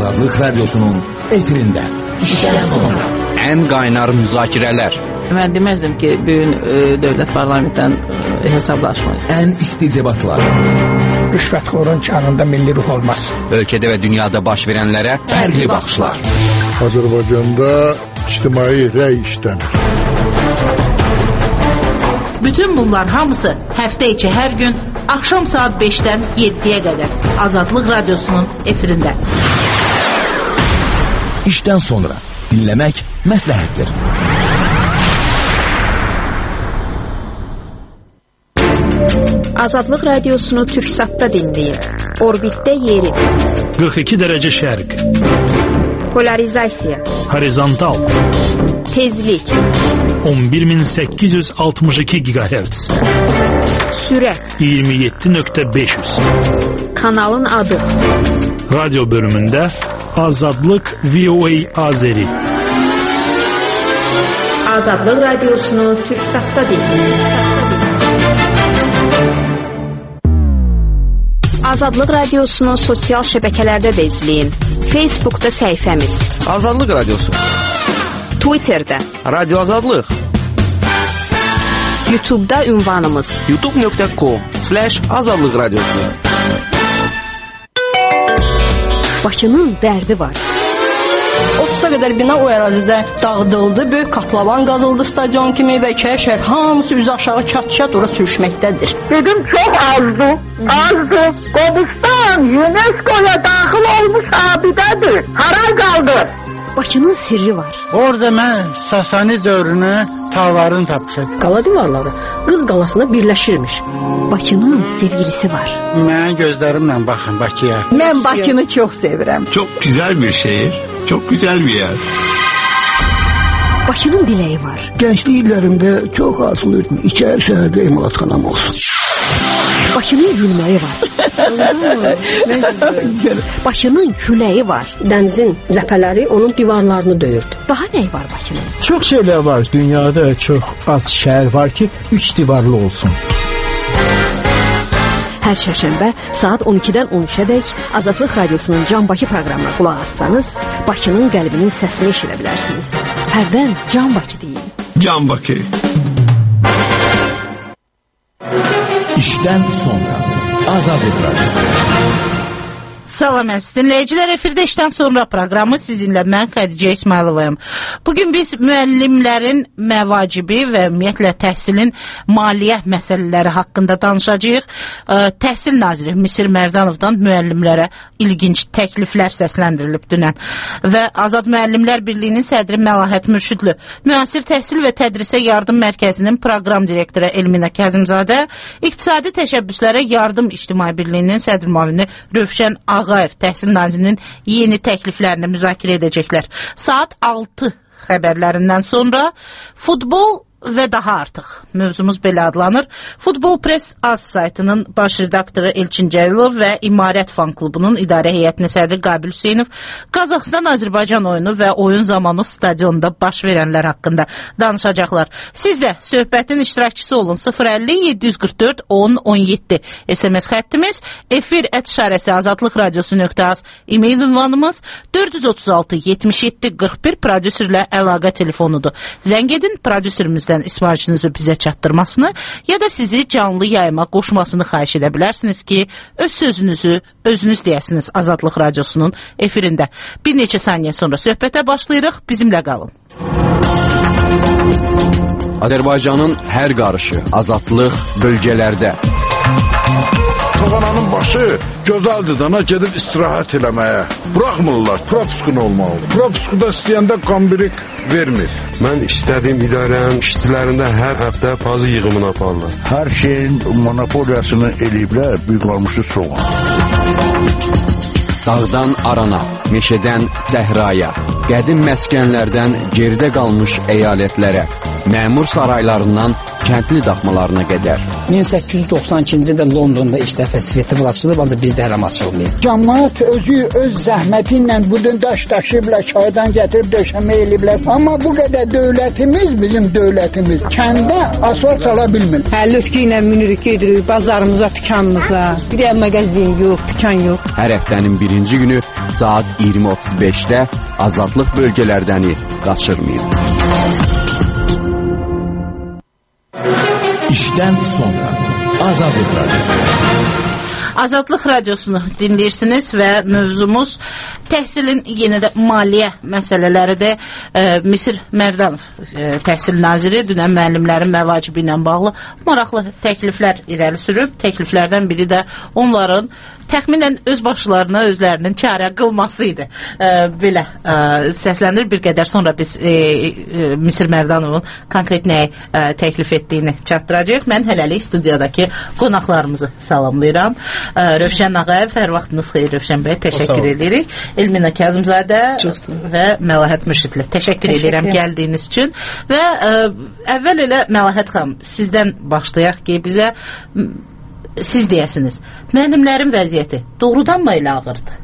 Azadlık Radyosu'nun efirinde. İşten sonra. En kaynar müzakirələr. Mən deməzdim ki, bugün dövlət parlamentdən hesablaşmayın. En isticebatlar. Rüşvətxorun kanında milli ruh olmaz. Ölkədə və dünyada baş verənlərə Fərqli baxışlar. Azərbaycanda ictimai rəy işlənir. Bütün bunlar hamısı həftə içi hər gün axşam saat 5-dən 7-yə qədər Azadlıq Radyosu'nun efirində. İşten sonra dinlemek məsləhətdir. Azadlıq Radiosunu Türksat'ta dinleyin. Orbitdə yeri. 42 dərəcə şərq. Polarizasiya. Horizontal. Tezlik. 11862 GHz. Sürət. 27.500. Kanalın adı. Radyo bölümündə Azadlıq VOA Azeri. Azadlıq Radiosunu Türksat'ta dinleyin. Azadlıq Radiosunu sosial şəbəkələrdə də izləyin. Facebook'da səhifəmiz. Azadlıq Radyosu. Twitter'da. Radyo Azadlıq. YouTube'da ünvanımız. youtube.com/Azadlıq Radyosu. Bakının dərdi var. 30'a qədər bina o ərazidə dağıdıldı. Böyük katlavan qazıldı stadion kimi və ikiyə şəhər hamısı üzü aşağı çat-çat ora sürüşməkdədir. Dedim çox azdı. Qobustan UNESCO'ya daxil olmuş abidədir. Haray qaldı. Bakının sirri var. Orada mən Sasani dövrünü tağlarını tapmışam. Qala divarları Qız qalasına birləşirmiş. Bakının sevgilisi var. Mən gözlərimlə baxın Bakıya. Mən Bakını çox sevirəm. Çok güzel bir şehir, çok güzel bir yer. Bakının diləyi var. Gençlik illərimdə çox arzulayırdım. İçəri şəhərdə emalatxanam olsun. Bakının gülməyi var. Bakının küləyi var. Dənizin ləpələri onun divarlarını döyürdü. Daha nə var Bakının? Çox şeylər var. Dünyada çox az şəhər var ki, 3 divarlı olsun. Hər şərşənbə saat 12-dən 13-ədək Azadlıq Radyosu'nun Can Bakı proqramına qulaq assanız, Bakının qəlbinin səsini eşidə bilərsiniz. Hərdən Can Bakı deyin. Can Bakı. İşten sonra Azadlıq Radyosu. Salam əziz dinləyicilər, efirdə işdən sonra proqramı sizinlə mən Xədicə İsmayılovayım. Bugün biz müəllimlərin məvacibi və ümumiyyətlə təhsilin maliyyə məsələləri haqqında danışacağıq. Təhsil naziri Misir Mərdanovdan müəllimlərə ilginc təkliflər səsləndirilib dünən. Və Azad Müəllimlər Birliyinin sədri Məlahət Mürşidli, Müasir Təhsil və Tədrisə Yardım Mərkəzinin proqram direktoru Elmina Kəzimzadə, İqtisadi Təşəbbüslərə Yardım İctimai Birliyinin sədr müavini Rövşən Ağayev təhsil nazirinin yeni təkliflərini müzakirə edəcəklər. Saat 6 xəbərlərindən sonra futbol və daha artıq mövzumuz belə adlanır. Futbol Press Az saytının baş redaktoru Elçin Cəlilov və İmarət Fan Klubunun idarə heyətinin sədri Qabil Hüseynov Qazaxıstan-Azərbaycan oyunu və oyun zamanı stadionda baş verənlər haqqında danışacaqlar. Siz də söhbətin iştirakçısı olun. 050-744-10-17 SMS xəttimiz, efir@şarəsi Azadlıq Radyosu.az e-mail ünvanımız, 436-77-41 prodüserlə əlaqə telefonudur. Zəng edin, prodüserimizdən ismarışınızı bizə çatdırmasını ya da sizi canlı yayıma qoşmasını xahiş edə bilərsiniz ki, öz sözünüzü özünüz deyəsiniz Azadlıq Radyosu'nun efirində. Bir neçə saniyə sonra söhbətə başlayırıq, bizimlə qalın. Azərbaycanın hər qarışı, azadlıq bölgələrdə. Toğananın başı gözəldir dana gedib istirahət eləməyə. Bıraxmırlar, propuskun olmalıdır. Propuskuda istəyəndə qambirik vermir. Mən istədiyim idarənin işçilərində hər həftə pazı yığımını aparırlar. Hər şeyin monopoliyasını eləyiblər, büyük qalmışı soğan. Dağdan arana, meşədən səhraya, qədim məskənlərdən geridə qalmış əyalətlərə, məmur saraylarından kəndli daxmalarına qədər. 1892-ci ildə Londonda ilk dəfə festival açılıb, ancaq bizdə hələ açılmayıb. Cəmaət özü öz zəhməti ilə budun daş daşıyıblar, çaydan gətirib döşəmə eliblər. Amma bu qədər dövlətimiz, bizim dövlətimiz kəndə asfalt sala bilmir. Həlütkü ilə minirik, gedirik bazarımıza, dükanımıza. Bir də mağazin yox, dükan yox. Hər həftənin birinci günü saat 20:35-də azadlıq bölgələrdəni qaçırmayın. İşdən sonra Azadlıq Radyosu. Azadlıq Radiosunu dinləyirsiniz və mövzumuz təhsilin yenə də maliyyə məsələləridir. Misir Mərdanov təhsil naziri dünən müəllimlərin məvacibi ilə bağlı maraqlı təkliflər irəli sürüb. Təkliflərdən biri də onların təxminən öz başlarına özlərinin çarə qılması idi. Belə səslənir. Bir qədər sonra biz Misir Mərdanovun konkret nəyi təklif etdiyini çatdıracaq. Mən hələlik studiyadakı qonaqlarımızı salamlayıram. Rövşən Ağayev, hər vaxtınız xeyir Rövşən bəy, təşəkkür edirik. Elmina Kazımzadə və Məlahət Mürşidli, təşəkkür edirəm gəldiyiniz üçün. Və əvvəl elə Məlahət xanım, sizdən başlayaq ki, bizə siz deyəsiniz, müəllimlərin vəziyyəti doğrudanmı elə ağırdır?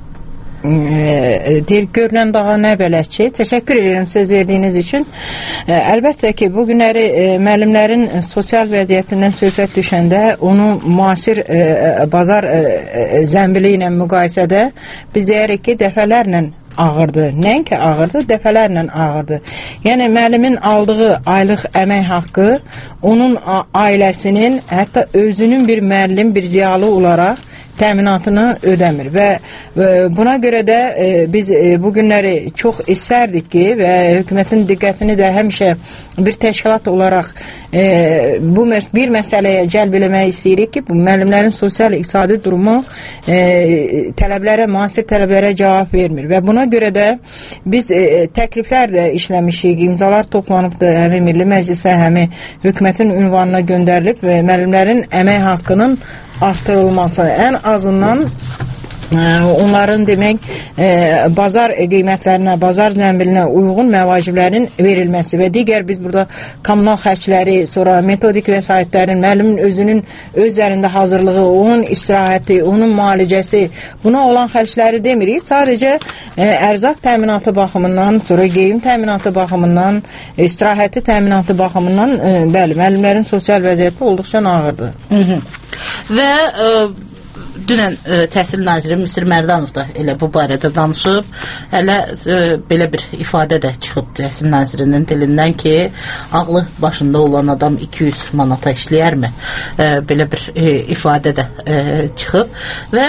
Deyir, görünən daha nə bələk ki, təşəkkür edirəm söz verdiyiniz üçün. Əlbəttə ki, bu günləri müəllimlərin sosial vəziyyətindən söhbət düşəndə onu müasir bazar zəmbili ilə müqayisədə biz deyirik ki, dəfələrlə ağırdır. Nəinki ağırdır, dəfələrlə ağırdır. Yəni, müəllimin aldığı aylıq əmək haqqı onun ailəsinin, hətta özünün bir müəllim, bir ziyalı olaraq təminatını ödəmir və buna görə də biz bu günləri çox istərdik ki və hökumətin diqqətini də həmişə bir təşkilat olaraq bu bir məsələyə cəlb eləmək istəyirik ki, bu müəllimlərin sosial-iqtisadi durumu tələblərə, müasir tələblərə cavab vermir və buna görə də biz təkliflər də işləmişik, imzalar toplanıbdır, həmi Milli Məclisə, həmi hökumətin ünvanına göndərilib və müəllimlərin əmək haqqının artırılması, ən azından onların demək bazar qiymətlərinə, bazar zəmbilinə uyğun məvaciblərin verilməsi və digər biz burada kommunal xərcləri, sonra metodik vəsaitlərin, müəllimin özünün özlərində hazırlığı, onun istirahəti, onun müalicəsi, buna olan xərcləri demirik. Sadəcə ərzaq təminatı baxımından, sonra geyim təminatı baxımından, istirahəti təminatı baxımından bəli, müəllimlərin sosial vəziyyəti olduqca ağırdır. Və dünən Təhsil Naziri Misir Mərdanov da elə bu barədə danışıb. Hələ belə bir ifadə də çıxıb Təhsil Nazirinin dilindən ki, ağlı başında olan adam 200 manata işləyərmi? Belə bir ifadə də çıxıb. Və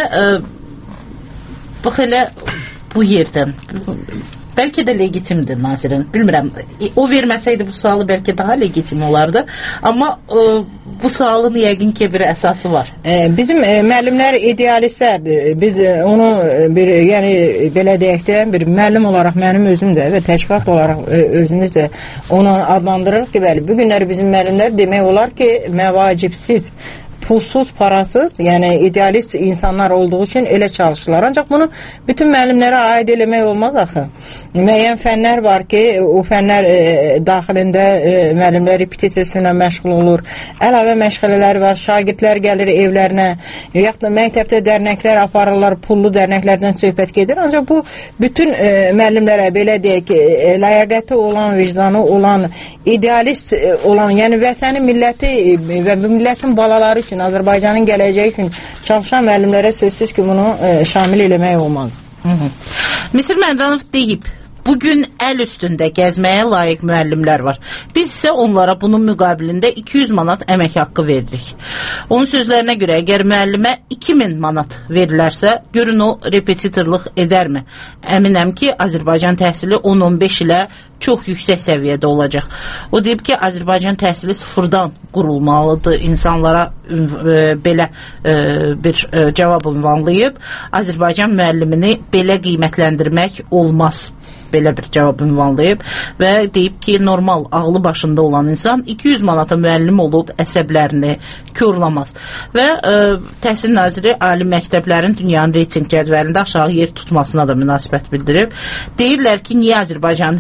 bax elə bu yerdən bəlkə də legitimdir nazirin. Bilmirəm, o verməsəydi bu sualı bəlkə daha legitim olardı. Amma bu sualın yəqin ki bir əsası var. Bizim müəllimlər idealistlərdir. Biz onu bir, yəni belə deyək də, bir müəllim olaraq mənim özüm də və təşkilat olaraq özümüz də onu adlandırırıq ki, bəli, bu günləri bizim müəllimlər demək olar ki, məvacibsiz, pulsuz, parasız, yəni idealist insanlar olduğu üçün elə çalışırlar. Ancaq bunu bütün müəllimlərə aid eləmək olmaz axı. Müəyyən fənlər var ki, o fənlər daxilində müəllimlər repetisiya ilə məşğul olur. Əlavə məşğələləri var, şagirdlər gəlir evlərinə, yaxud da məktəbdə dərnəklər aparırlar, pullu dərnəklərdən söhbət gedir. Ancaq bu bütün müəllimlərə belə deyək ki, ləyaqəti olan, vicdanı olan, idealist olan, yəni vətəni, milləti və bu millətin balaları üçün, Azərbaycanın gələcəyi üçün çalışan müəllimlərə sözsüz ki, bunu şamil eləmək olmaz. Misir Mərdanov deyib, bugün əl üstündə gəzməyə layiq müəllimlər var. Biz isə onlara bunun müqabilində 200 manat əmək haqqı veririk. Onun sözlərinə görə, əgər müəllimə 2000 manat verilərsə, görün o repetitorluq edərmi? Əminəm ki, Azərbaycan təhsili 10-15 ilə çox yüksək səviyyədə olacaq. O deyib ki, Azərbaycan təhsili sıfırdan qurulmalıdır. İnsanlara belə bir cavab ünvanlayıb. Azərbaycan müəllimini belə qiymətləndirmək olmaz. Belə bir cavab ünvanlayıb və deyib ki, normal, ağlı başında olan insan 200 manata müəllim olub əsəblərini körlamaz. Və Təhsil Naziri ali məktəblərin dünyanın reyting cədvəlində aşağı yer tutmasına da münasibət bildirib. Deyirlər ki, niyə Azərbaycanın heç bir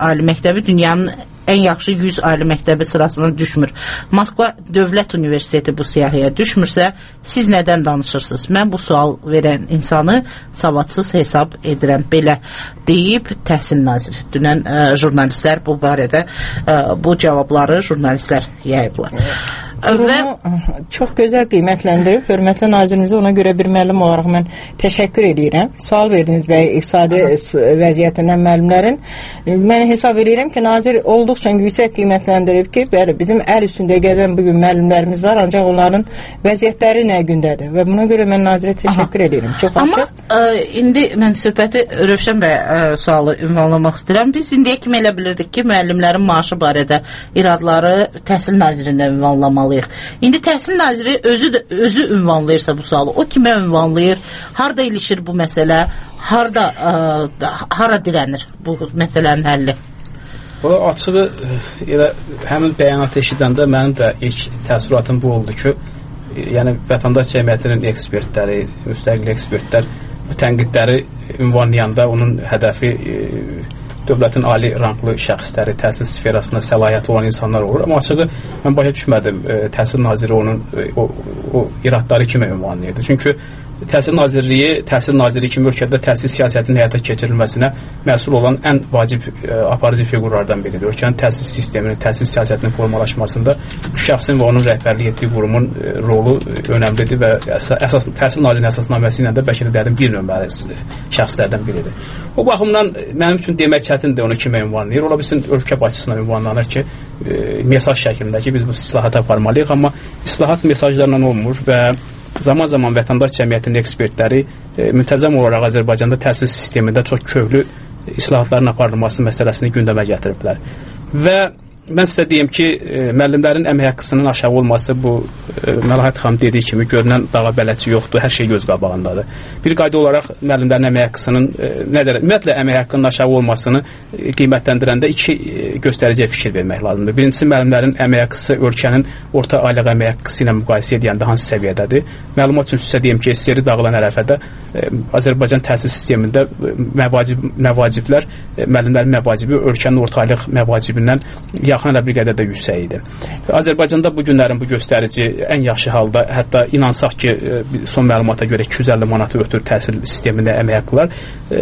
ali məktəbi dünyanın ən yaxşı 100 ali məktəbi sırasına düşmür. Moskva Dövlət Universiteti bu siyahıya düşmürsə, siz nədən danışırsınız? Mən bu sual verən insanı savadsız hesab edirəm. Belə deyib Təhsil Naziri. Dünən jurnalistlər bu barədə bu cavabları jurnalistlər yayıblar. Çox gözəl qiymətləndirib. Hörmətli nazirimizə ona görə bir müəllim olaraq mən təşəkkür edirəm. Sual verdiniz bəy iqtisadi vəziyyətindən müəllimlərin. Mən hesab edirəm ki, nazir olduqca yüksək qiymətləndirib ki, bəli, bizim əl üstündə gedən bugün müəllimlərimiz var, ancaq onların vəziyyətləri nə gündədir və buna görə mən nazirə təşəkkür edirəm. Çox açıq. Amma indi mən söhbəti Rövşən bəy sualı ünvanlamaq istəyirəm. Biz indiyə kimi elə bilirdik ki, müəllimlərin maaşı barədə iradları Təhsil Nazirindən ünvanlamalı. İndi Təhsil Naziri özü ünvanlayırsa bu sualı, o kimə ünvanlayır, harada ilişir bu məsələ, hara dirənir bu məsələnin həlli? Açığı elə həmin bəyanatı eşidəndə mənim də ilk təəssüratım bu oldu ki, yəni vətəndaş cəmiyyətinin ekspertləri, müstəqil ekspertlər bu tənqidləri ünvanlayanda onun hədəfi dövlətin ali ranglı şəxsləri, təhsil sferasında səlahiyyəti olan insanlar olur. Amma açığı mən başa düşmədim Təhsil Naziri onun o iradları kimə ünvanlayırdı. Çünki Təhsil Naziri kimi ölkədə təhsil siyasətinin həyata keçirilməsinə məsul olan ən vacib aparıcı fiqurlardan biridir. Ölkənin təhsil sisteminin, təhsil siyasətinin formalaşmasında bu şəxsin və onun rəhbərlik etdiyi qurumun rolu önəmlidir və Təhsil Nazirinin əsasnaməsi ilə də bəlkə də dedim bir nömrəli şəxslərdən biridir. O baxımdan mənim üçün demək çətindir onu kimə ünvanlayır. Ola bilsin ölkə başçısına ünvanlanır ki, mesaj şəklində ki, biz bu islahata aparmalıyıq, amma islahat mesajlarla olmur və zaman-zaman vətəndaş cəmiyyətinin ekspertləri müntəzəm olaraq Azərbaycanda təhsil sistemində çox köklü islahatların aparılması məsələsini gündəmə gətiriblər. Və mən sizə deyim ki, müəllimlərin əmək haqqısının aşağı olması bu Məlahət xanım dediyi kimi görünən dağa bələdçi yoxdur, hər şey göz qabağındadır. Bir qayda olaraq müəllimlərin əmək haqqısının ümumiyyətlə əmək haqqının aşağı olmasını qiymətləndirəndə iki göstəriciyə fikir vermək lazımdır. Birincisi, müəllimlərin əmək haqqısı ölkənin orta aylıq əmək haqqısı ilə müqayisə edəndə hansı səviyyədədir? Məlumat üçün sizə deyim ki, SSR dağılan ərəfədə Azərbaycan təhsil sistemində məvaciblər, müəllimlərin məvacibi ölkənin orta aylıq məvacibindən yaxın elə bir qədər də yüksək idi. Azərbaycanda bu günlərin bu göstərici ən yaxşı halda, hətta inansaq ki, son məlumata görə 250 manatı ötür təhsil sistemində əmək haqqılar,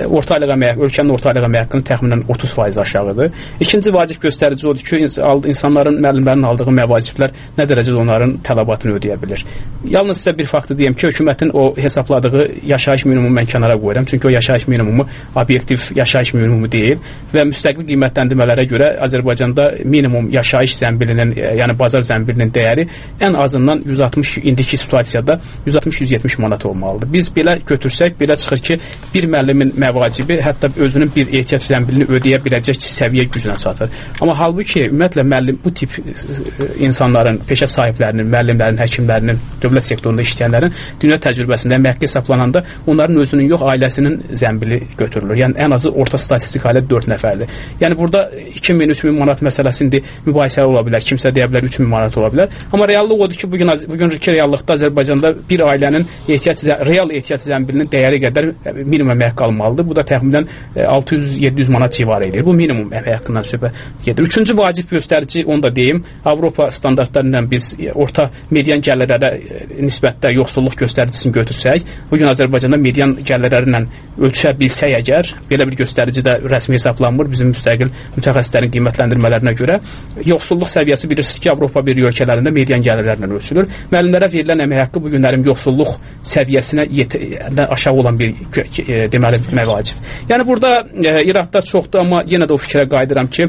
ölkənin orta aylıq əmək haqqının təxminən 30% aşağıdır. İkinci vacib göstərici odur ki, insanların, müəllimlərin aldığı məvaciblər nə dərəcədə onların tələbatını ödəyə bilir. Yalnız sizə bir faktı deyim ki, hökumətin o hesabladığı yaşayış minimumu mən kənara qoyuram, çünki o yaşayış minimumu obyektiv yaşayış minimumu deyil və müstəqil qiymətləndirmələrə görə Azərbaycanda minimum yaşayış zəmbilinin, yəni bazar zəmbilinin dəyəri ən azından 160, indiki situasiyada 160-170 manat olmalıdır. Biz belə götürsək, belə çıxır ki, bir müəllimin məvacibi hətta özünün bir ehtiyac zəmbilini ödəyə biləcək səviyyə gücünə çatır. Amma halbuki ümumiyyətlə müəllim bu tip insanların, peşə sahiblərinin, müəllimlərin, həkimlərinin, dövlət sektorunda işləyənlərin dünya təcrübəsində əmək haqqı hesablananda onların özünün yox, ailəsinin zəmbili götürülür. Yəni ən azı orta statistik ailə 4 nəfərdir. Yəni burada 2000-3000 manat məsələsində mübahisələr ola bilər. Kimsə deyə bilər 3000 manat ola bilər. Amma reallıq odur ki, bugünkü reallıqda Azərbaycanda bir ailənin real ehtiyac zəmbilinin dəyəri qədər minimum əmək haqqı almalıdır. Bu da təxminən 600-700 manat civarı edir. Bu minimum əmək haqqından söhbət gedir. Üçüncü vacib göstərici, onu da deyim, Avropa standartları ilə biz orta median gəlirlərə nisbətdə yoxsulluq göstəricisini götürsək, bugün Azərbaycanda median gəlirləri ilə ölçə bilsək əgər, belə bir göstərici də rəsmi hesablanmır bizim müstəqil mütəxəssislərin qiymətləndirmələrinə görə. Yoxsulluq səviyyəsi bilirsiniz ki, Avropa bir ölkələrində median gəlirlərlə ölçülür. Müəllimlərə verilən əmək haqqı bu günlərin yoxsulluq səviyyəsinə aşağı olan bir deməli məvacib. Yəni burada iradlar çoxdur, amma yenə də o fikrə qayıdıram ki,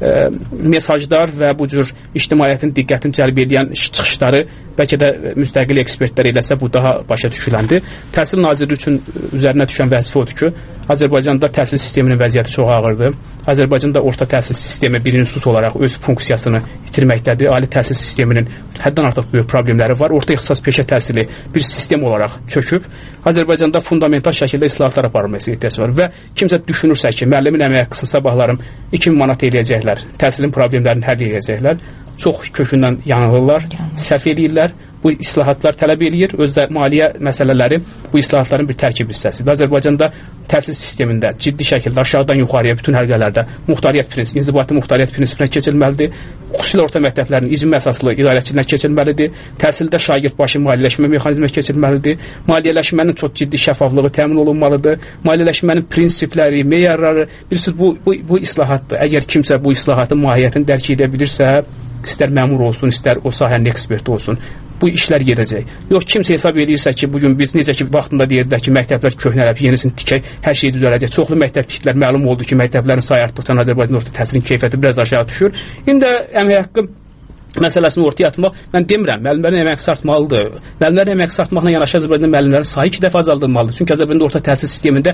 mesajlar və bu cür ictimaiyyətin diqqətini cəlb edən çıxışları bəlkə də müstəqil ekspertlər eləsə bu daha başa düşüləndir. Təhsil Nazirliyi üçün üzərinə düşən vəzifə odur ki, Azərbaycanda təhsil sisteminin vəziyyəti çox ağırdır. Azərbaycanda orta təhsil sistemi bir institut olaraq öz funksiyasını itirməkdədir. Ali təhsil sisteminin həddən artıq böyük problemləri var. Orta ixtisas peşə təhsili bir sistem olaraq çöküb. Azərbaycanda fundamental şəkildə islahatlar aparılması ehtiyac var və kimsə düşünürsə ki, müəllimin əmək haqqısını sabahlarım 2000 manat eləyəcəklər, təhsilin problemlərini həll edəcəklər, çox kökündən yanılırlar, səhv edirlər. bu islahatlar tələb eləyir. Özdə maliyyə məsələləri bu islahatların bir tərkib hissəsidir. Azərbaycanda təhsil sistemində ciddi şəkildə aşağıdan yuxarıya bütün həlqələrdə muxtariyyət prinsipi, inzibati muxtariyyət prinsipinə keçilməlidir. Xüsusilə orta məktəblərin icma əsaslı idarəçiliyinə keçilməlidir. Təhsildə şagird başı maliyyələşmə mexanizminə keçilməlidir. Maliyyələşmənin çox ciddi şəffaflığı təmin olunmalıdır. Maliyyələşmənin prinsipləri, meyarları, bilirsiniz bu islahatdır. Əgər kimsə bu islahatın mahiyyətini dərk edə bilirsə, istər məmur olsun, istər o sahənin eksperti olsun, bu işlər gedəcək. Yox, kimsə hesab edirsə ki, bugün biz necə ki, vaxtında deyirdilər ki, məktəblər köhnəlib, yenisini tikək, hər şey düzələcək. Çoxlu məktəb tikdilər, məlum oldu ki, məktəblərin sayı artdıqca Azərbaycan orta təhsilin keyfiyyəti biraz aşağı düşür. İndi əmək haqqı məsələsini ortaya atmaq, mən demirəm, müəllimlərin əmək artmalıdır. Müəllimlərin əmək artmaqla yanaşı Azərbaycan müəllimlərin sayı 2 dəfə azaldılmalıdır. Çünki Azərbaycanda orta təhsil sistemində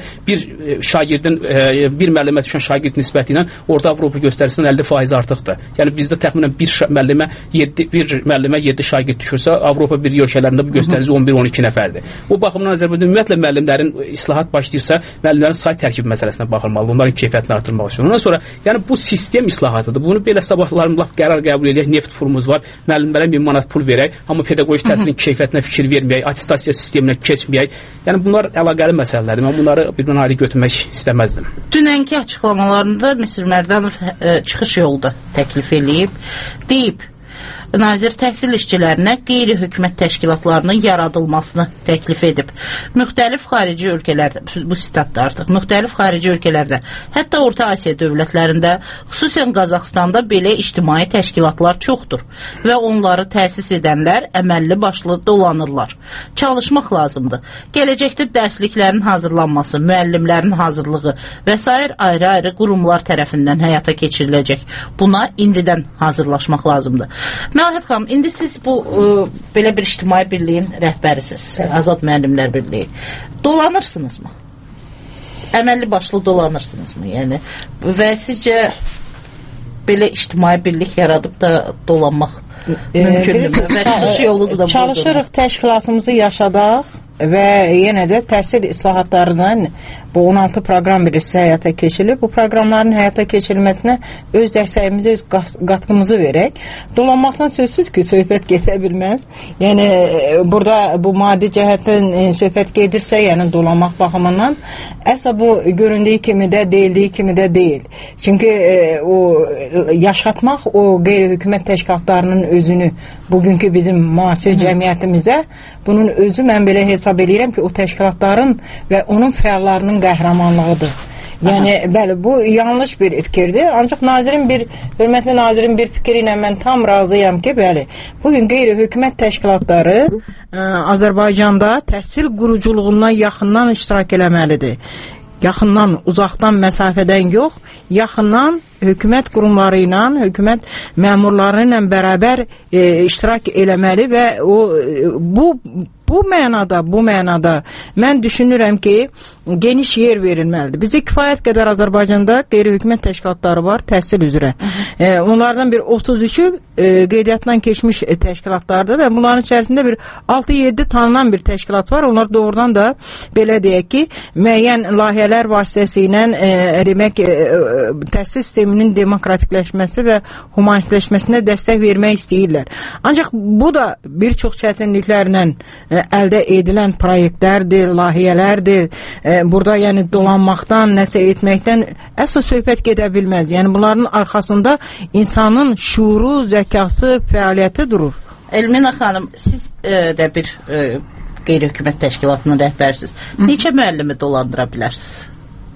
bir müəllimə düşən şagird nisbəti ilə orta Avropa göstərisindən 50% artıqdır. Yəni bizdə təxminən bir müəllimə 7 şagird düşürsə, Avropa bir ölkələrində bu göstərici 11-12 nəfərdir. O baxımdan Azərbaycanda ümumiyyətlə müəllimlərin islahat başlayırsa, müəllimlərin say tərkibi məsələsinə baxılmalıdır, onların keyfiyyətini artırmaq üçün. Ondan sonra, yəni bu sistem islahatıdır. Bunu belə sabahlarımla qərar qəbul edək, neft forumumuz var. Müəllimlərə 1000 manat pul verək, amma pedaqoji təhsilin keyfiyyətinə fikir verməyək, attestasiya sisteminə keçməyək. Yəni bunlar əlaqəli məsələlərdir. Mən bunları bir ayrı götürmək istəməzdim. Dünənki açıqlamalarında Misir Mərdanov çıxış yolda təklif eləyib, deyib, Nazir təhsil işçilərinə qeyri-hökumət təşkilatlarının yaradılmasını təklif edib. Müxtəlif xarici ölkələrdə, bu sitatda artıq, müxtəlif xarici ölkələrdə, hətta Orta Asiya dövlətlərində, xüsusən Qazaxstanda belə ictimai təşkilatlar çoxdur və onları təsis edənlər əməlli başlı dolanırlar. Çalışmaq lazımdır. Gələcəkdə dərsliklərin hazırlanması, müəllimlərin hazırlığı və s. ayrı-ayrı qurumlar tərəfindən həyata keçiriləcək. Buna indidən hazırlaşmaq lazımdır. Məlahət xanım, indi siz bu belə bir ictimai birliyin rəhbərisiniz, Azad Müəllimlər Birliyi. Dolanırsınızmı? Əməlli başlı dolanırsınızmı? Yəni, və sizcə belə ictimai birlik yaradıb da dolanmaq mümkündür mü? Və xüsusi yoludur da çalışırıq təşkilatımızı yaşadaq və yenə də təhsil islahatlarından bu 16 proqram birisi həyata keçilir. Bu proqramların həyata keçirilməsinə öz dəstəyimizi, öz qatqımızı verək. Dolanmaqdan sözsüz ki, söhbət gedə bilməz. Yəni, burada bu maddi cəhətdən söhbət gedirsə, yəni dolanmaq baxımından, əsla bu göründüyü kimi də, deyildiyi kimi də deyil. Çünki o yaşatmaq o qeyri-hökumət təşkilatlarının özünü, bugünkü bizim müasir cəmiyyətimizdə, bunun özü mən belə hesab edirəm ki, o təşkilatların və onun fəallarının qəhrəmanlığıdır. Yəni, bəli, bu yanlış bir fikirdir. Ancaq hörmətli nazirin bir fikri ilə mən tam razıyam ki, bəli, bugün qeyri-hökumət təşkilatları Azərbaycanda təhsil quruculuğundan yaxından iştirak eləməlidir. Yaxından, uzaqdan, məsafədən yox, yaxından hökumət qurumları ilə, hökumət məmurları ilə bərabər iştirak eləməli və bu mənada mən düşünürəm ki, geniş yer verilməlidir. Bizə kifayət qədər Azərbaycanda qeyri-hökumət təşkilatları var təhsil üzrə. Onlardan bir 33-ü qeydiyyatdan keçmiş təşkilatlardır və bunların içərisində bir 6-7 tanınan bir təşkilat var. Onlar doğrudan da belə deyək ki, müəyyən layihələr vasitəsilə demək təhsil sisteminin demokratikləşməsi və humanistləşməsinə dəstək vermək istəyirlər. Ancaq bu da bir çox çətinliklərlə əldə edilən proyektlərdir, layihələrdir. Burada yəni dolanmaqdan, nəsə etməkdən əsl söhbət gedə bilməz. Yəni bunların arxasında insanın şuuru, zəkası, fəaliyyəti durur. Elmina xanım, siz də bir qeyri-hökumət təşkilatının rəhbərsiniz. Neçə müəllimi dolandıra bilərsiniz?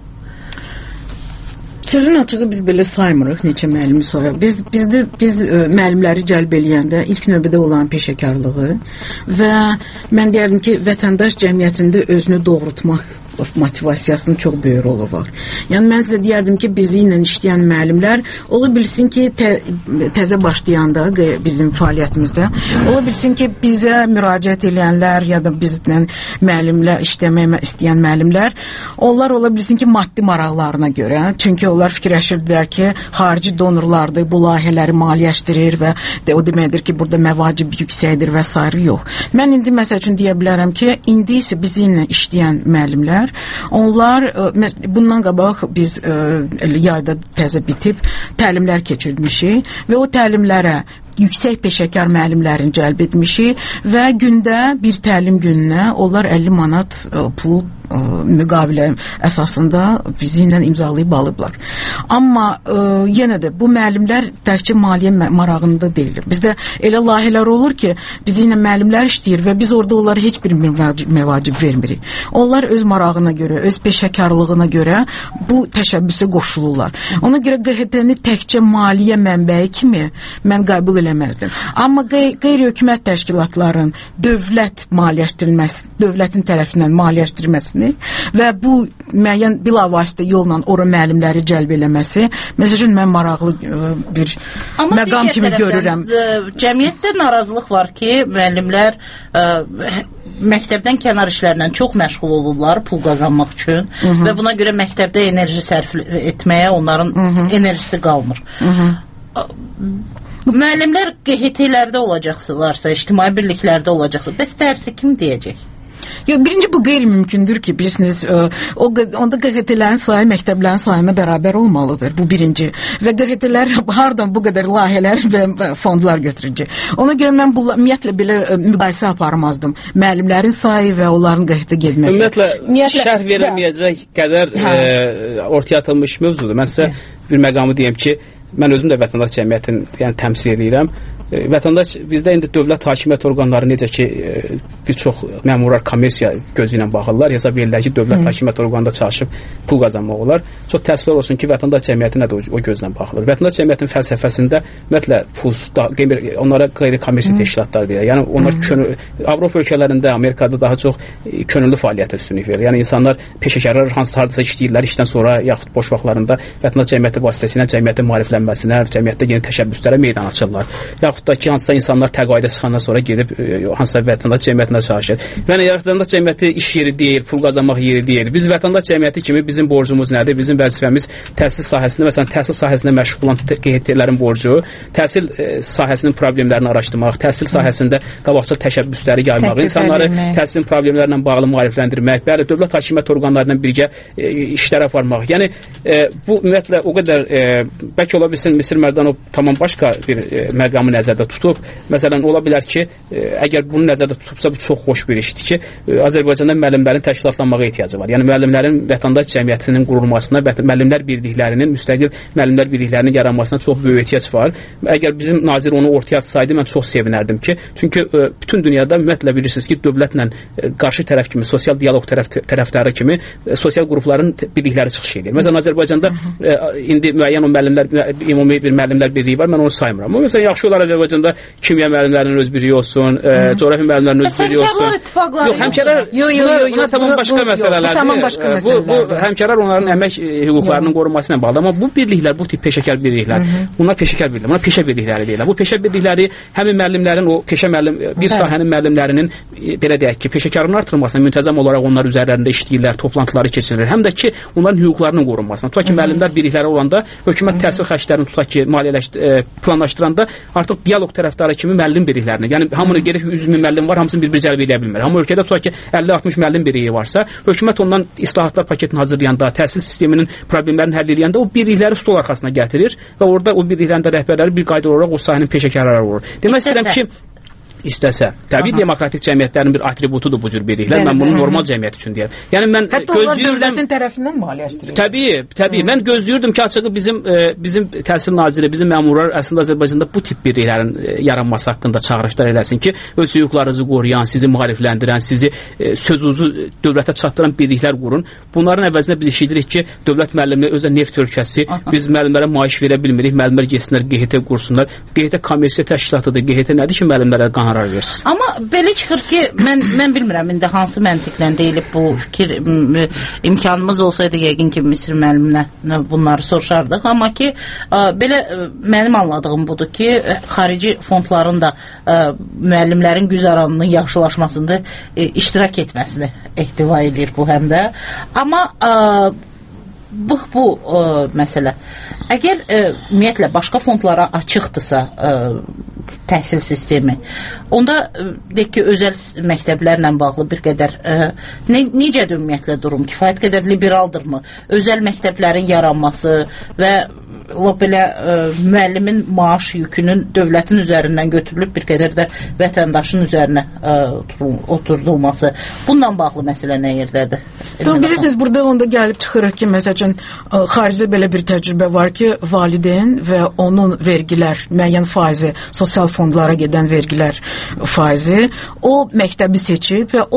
Sözün açığı biz belə saymırıq neçə müəllimi soyaq. Biz müəllimləri cəlb eləyəndə ilk növbədə olan peşəkarlığı və mən deyərdim ki, vətəndaş cəmiyyətində özünü doğrultmaq motivasiyasının çox böyük rolu var. Yəni mən sizə deyərdim ki, bizi ilə işləyən müəllimlər ola bilsin ki, təzə başlayanda bizim fəaliyyətimizdə, ola bilsin ki, bizə müraciət edənlər ya da bizlə müəllimlə işləmək istəyən müəllimlər, onlar ola bilsin ki, maddi maraqlarına görə, çünki onlar fikirləşirdilər ki, xarici donorlardır, bu layihələri maliyyələşdirir və o deməkdir ki, burada məvacib yüksəkdir və s. yox. Mən indi məsəl üçün deyə bilərəm ki, indi isə bizimlə işləyən müəllimlər onlar bundan qabaq biz yayda təzə bitib təlimlər keçirmişik və o təlimlərə yüksək peşəkar müəllimlərini cəlb etmişik və gündə bir təlim gününə onlar 50 manat pul müqavilə əsasında bizi ilə imzalayıb alıblar. Amma yenə də bu müəllimlər təkcə maliyyə marağında deyil. Bizdə elə layihələr olur ki, bizi ilə müəllimlər işləyir və biz orada onlara heç bir məvacib vermirik. Onlar öz marağına görə, öz peşəkarlığına görə bu təşəbbüsə qoşulurlar. Ona görə QHT-ni təkcə maliyyə mənbəyi kimi mən qəbul eləməzdim. Amma qeyri-hökumət təşkilatların dövlət maliyyələşdirilməsi, dövlətin tərəfindən maliyyələşdirilməsi və bu müəyyən bilavasitə yolla ora müəllimləri cəlb eləməsi, məsələn, mən maraqlı bir məqam kimi görürəm. Cəmiyyətdə narazılıq var ki, müəllimlər məktəbdən kənar işlərlə çox məşğul olurlar pul qazanmaq üçün və buna görə məktəbdə enerji sərf etməyə onların enerjisi qalmır. Müəllimlər QHT-lərdə olacaqsılarsa, ictimai birliklərdə olacaqsa, bəs dərsi kim deyəcək? Yox, birinci bu qeyri-mümkündür ki, bilirsiniz, onda QHT-lərin sayı məktəblərin sayına bərabər olmalıdır, bu birinci. Və QHT-lər hardan bu qədər layihələr və fondlar götürəcək. Ona görə mən ümumiyyətlə belə müqayisə aparmazdım. Müəllimlərin sayı və onların QHT getməsi. Ümumiyyətlə, şərh verilməyəcək qədər ortaya atılmış mövzudur. Mən sizə bir məqamı deyəm ki, mən özüm də vətəndaş cəmiyyətini təmsil edirəm. Vətəndaş, bizdə indi dövlət hakimiyyət orqanları necə ki, bir çox məmurlar kommersiya gözü ilə baxırlar, hesab edirlər ki, dövlət hakimiyyət orqanında çalışıb pul qazanmaq olar. Çox təəssüflər olsun ki, vətəndaş cəmiyyətinə də o gözlə baxılır. Vətəndaş cəmiyyətinin fəlsəfəsində ümumiyyətlə onlara qeyri-kommersiya təşkilatlar verir. Yəni, onlar Avropa ölkələrində, Amerikada daha çox könüllü fəaliyyətə üstünlük verir. Yəni, insanlar, peşəkarlar hansısa işləyirlər, işdən sonra yaxud boş vaxtlarında vətəndaş cəmiyyəti vasitəsilə cəmiyyətin maariflənməsinə, cəmiyyətdə yeni təşəbbüslərə meydan açırlar. Yaxud da ki, hansısa insanlar təqaüdə çıxandan sonra gedib hansısa vətəndaş cəmiyyətinə çalışır. Və vətəndaş cəmiyyəti iş yeri deyil, pul qazanmaq yeri deyil. Biz vətəndaş cəmiyyəti kimi bizim borcumuz nədir? Bizim vəzifəmiz təhsil sahəsində, məsələn, təhsil sahəsində məşğul olan QHT-lərin borcu, təhsil sahəsinin problemlərini araşdırmaq, təhsil sahəsində qabaqcıl təşəbbüsləri yaymaq, insanları təhsilin problemlərlə bağlı maarifləndirmək, bəli, dövlət hakimiyyət orqanlarından birgə işlər aparmaq. Yəni, bu ümumiyyətlə o qədər, bəlkə ola bilsin, Misir Mərdanov tamam başqa bir məqamı nəzərdə tutub. Məsələn, ola bilər ki, əgər bunu nəzərdə tutubsa, bu çox xoş bir işdir ki, Azərbaycanda müəllimlərin təşkilatlanmağa ehtiyacı var. Yəni, müəllimlərin vətəndaş cəmiyyətinin qurulmasına, müəllimlər birliklərinin, müstəqil müəllimlər birliklərinin yaranmasına çox böyük ehtiyac var. Əgər bizim nazir onu ortaya atsaydı, mən çox sevinərdim ki, çünki bütün dünyada ümumiyyətlə bilirsiniz ki, dövlətlə qarşı tərəf kimi, sosial dialoq tərəfdarı kimi sosial qrupların birlikləri çıxış edir. Məsələn, Azərbaycanda indi müəyyən o müəllimlər, ümumi bir müəllimlər birliyi var, mən onu saymıram. Amma məsələn, yaxşı olar Azərbaycanda kimya müəllimlərinin öz birliyi olsun, coğrafiya müəllimlərinin öz birliyi olsun. Yox, həmkarlar, bunlar tamam başqa məsələlərdir. Bu həmkarlar onların əmək hüquqlarının qorunması ilə bağlı. Amma bu birliklər, bu tip peşəkar birliklər, bunlar peşəkar birliklər, bunlar peşə birlikləri deyirlər. Bu peşə birlikləri həmin müəllimlərin, o peşə müəllim, bir sahənin müəllimlərinin, belə deyək ki, peşəkarlığının artırılmasına müntəzəm olaraq onlar üzərlərində işləyirlər, toplantıları keçirir. Həm də ki, onların hüquqlarının qorunmasına. Tutaq ki, müəllimlər birlikləri olanda, hökumət təhsil xərclərini tutaq ki, planlaşdıranda artıq dialoq tərəfdarı kimi müəllim birliklərini, yəni hamını gedib 100 min müəllim var, hamısını bir cəlb edə bilmir. Amma ölkədə tutaq ki, 50-60 müəllim birliyi varsa, hökumət ondan islahatlar paketini hazırlayanda, təhsil sisteminin problemlərini həll edəndə o birlikləri stol arxasına gətirir və orada o birliklərin də rəhbərləri bir qayda olaraq o sahənin peşəkarları olur. Demək istəyirəm ki, istəsə. Təbii demokratik cəmiyyətlərin bir atributudur bu cür birliklər. Mən bunu normal cəmiyyət üçün deyirəm. Yəni mən gözləyirdim dövlətin tərəfindən maliyyələşdirilir. Təbii. Mən gözləyirdim ki, açığı bizim təhsil naziri, bizim məmurlar əslində Azərbaycanda bu tip birliklərin yaranması haqqında çağırışlar eləsin ki, öz hüquqlarınızı qoruyan, sizi maarifləndirən, sizi sözünüzü dövlətə çatdıran birliklər qurun. Bunların əvəzində biz eşidirik ki, dövlət müəllimləri özə neft ölkəsi, biz müəllimlərə maaş verə bilmirik, müəllimlər getsinlər QHT qursunlar. QHT kommersiya təşkilatıdır. QHT nədir ki, müəllimlərə qarar versin. Amma belə çıxır ki, mən bilmirəm indi hansı məntiqlə deyilib bu fikir, imkanımız olsaydı yəqin ki, Misir müəllimlə bunları soruşardıq. Amma ki, belə mənim anladığım budur ki, xarici fondların da müəllimlərin güzəranının yaxşılaşmasında iştirak etməsini ehtiva edir bu həm də. Amma bu məsələ. Əgər ümumiyyətlə başqa fondlara açıqdırsa təhsil sistemi, onda deyək ki, özəl məktəblərlə bağlı bir qədər necədir ümumiyyətlə durum? Kifayət qədər liberaldırmı? Özəl məktəblərin yaranması və belə müəllimin maaş yükünün dövlətin üzərindən götürülüb bir qədər də vətəndaşın üzərinə oturdulması. Bununla bağlı məsələ nə yerdədir? Bilirsiniz, burada onda gəlib çıxırıq ki, məsələn, xaricdə belə bir təcrübə var ki, valideyn və onun vergilər, müəyyən faizi, sosial fondlara gedən vergilər faizi, o məktəbi seçib və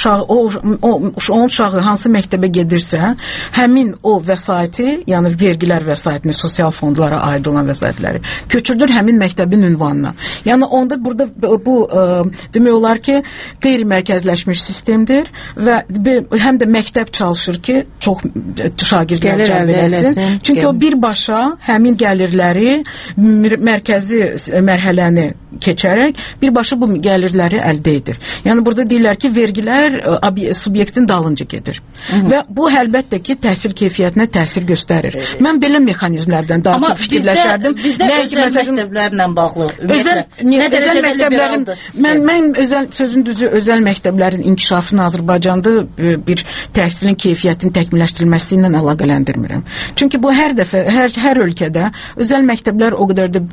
onun uşağı hansı məktəbə gedirsə, həmin o vəsaiti, yəni vergilər vəsaitini, sosial fondlara aid olan vəsaitləri köçürdür həmin məktəbin ünvanına. Yəni onda burada bu demək olar ki, qeyri-mərkəzləşmiş sistemdir və həm də məktəb çalışır ki, çox şagirdlər cəlb eləsin. Çünki o birbaşa həmin gəlirləri mərkəzi mərhələni keçərək birbaşa bu gəlirləri əldə edir. Yəni burada deyirlər ki, vergilər subyektin dalınca gedir. Və bu əlbəttə ki, təhsil keyfiyyətinə təsir göstərir. Mən belə mexanizmlərdən daha çox fikirləşərdim. Bizdə özəl məktəblərlə bağlı. Özəl məktəblərin, mən sözün düzü özəl məktəblərin inkişafını Azərbaycanda bir təhsilin keyfiyyətinin təkmilləşdirilməsi ilə əlaqələndirmirəm. Çünki bu hər dəfə, hər ölkədə özəl məktəblər o qədər də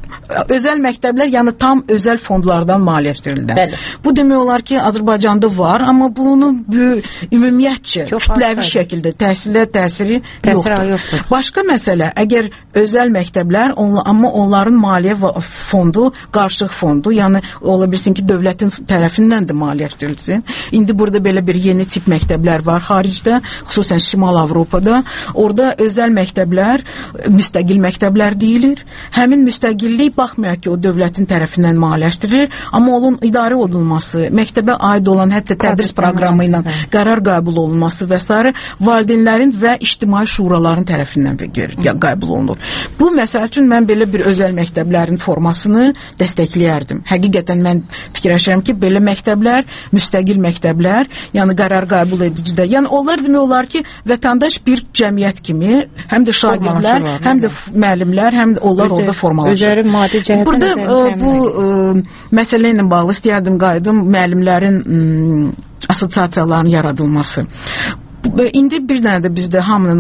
özəl məktəblər, yəni tam özəl fondlardan maliyyələşdirilən. Bu demək olar ki, Azərbaycanda var, amma bunun ümumiyyətcə, kütləvi şəkildə təhsilə təsiri yoxdur. Başqa məsələ, əgər özəl məktəblər, amma onların maliyyə fondu, qarşılıq fondu, yəni ola bilsin ki, dövlətin tərəfindən də maliyyələşdirilsin. İndi burada belə bir yeni tip məktəblər var xaricdə, xüsusən Şimal Avropada. Orada özəl məktəblər, müstəqil məktəblər deyilir. Həmin müstəqillik baxmayaq ki, o dövlətin tərəfindən maliyyələşdirilir, amma onun idarə olunması, məktəbə aid olan hətta tədris proqramı ilə qərar qəbul olunması və s. valideynlərin və ictimai şuraların tərəfindən qəbul olunur. Bu məsəl üçün mən belə bir özəl məktəblərin formasını dəstəkləyərdim. Həqiqətən mən fikirləşirəm ki, belə məktəblər, müstəqil məktəblər, yəni qərar qəbul edicidə, yəni onlar demək olar ki, vətəndaş bir cəmiyyət kimi, həm də şagirdlər, həm də müəllimlər, həm də onlar orada formalaşır. Burada bu məsələ ilə bağlı istəyərdim qayıdım müəllimlərin assosiasiyalarının yaradılması. İndi bir dənə də bizdə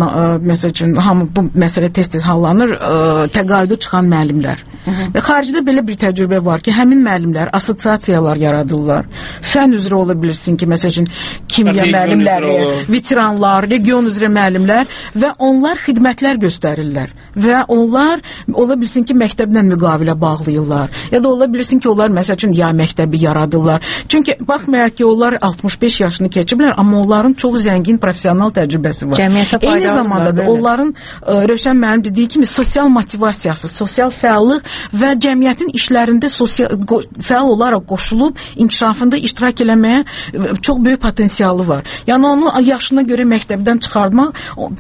hamı bu məsələ tez-tez hallanır, təqaüdə çıxan müəllimlər. Və xaricdə belə bir təcrübə var ki, həmin müəllimlər assosiasiyalar yaradırlar. Fən üzrə ola bilirsin ki, məsələn, kimya müəllimləri, veteranlar, region üzrə müəllimlər və onlar xidmətlər göstərirlər. Və onlar ola bilsin ki, məktəblə müqavilə bağlayırlar. Ya da ola bilirsin ki, onlar məsələn yay məktəbi yaradırlar. Çünki baxmayaq ki, onlar 65 yaşını keçiblər, amma onların çox zəngin professional təcrübəsi var. Eyni zamanda da onların Rövşən müəllim dediyi kimi sosial motivasiyası, sosial fəallıq və cəmiyyətin işlərində fəal olaraq qoşulub inkişafında iştirak eləməyə çox böyük potensialı var. Yəni onu yaşına görə məktəbdən çıxartmaq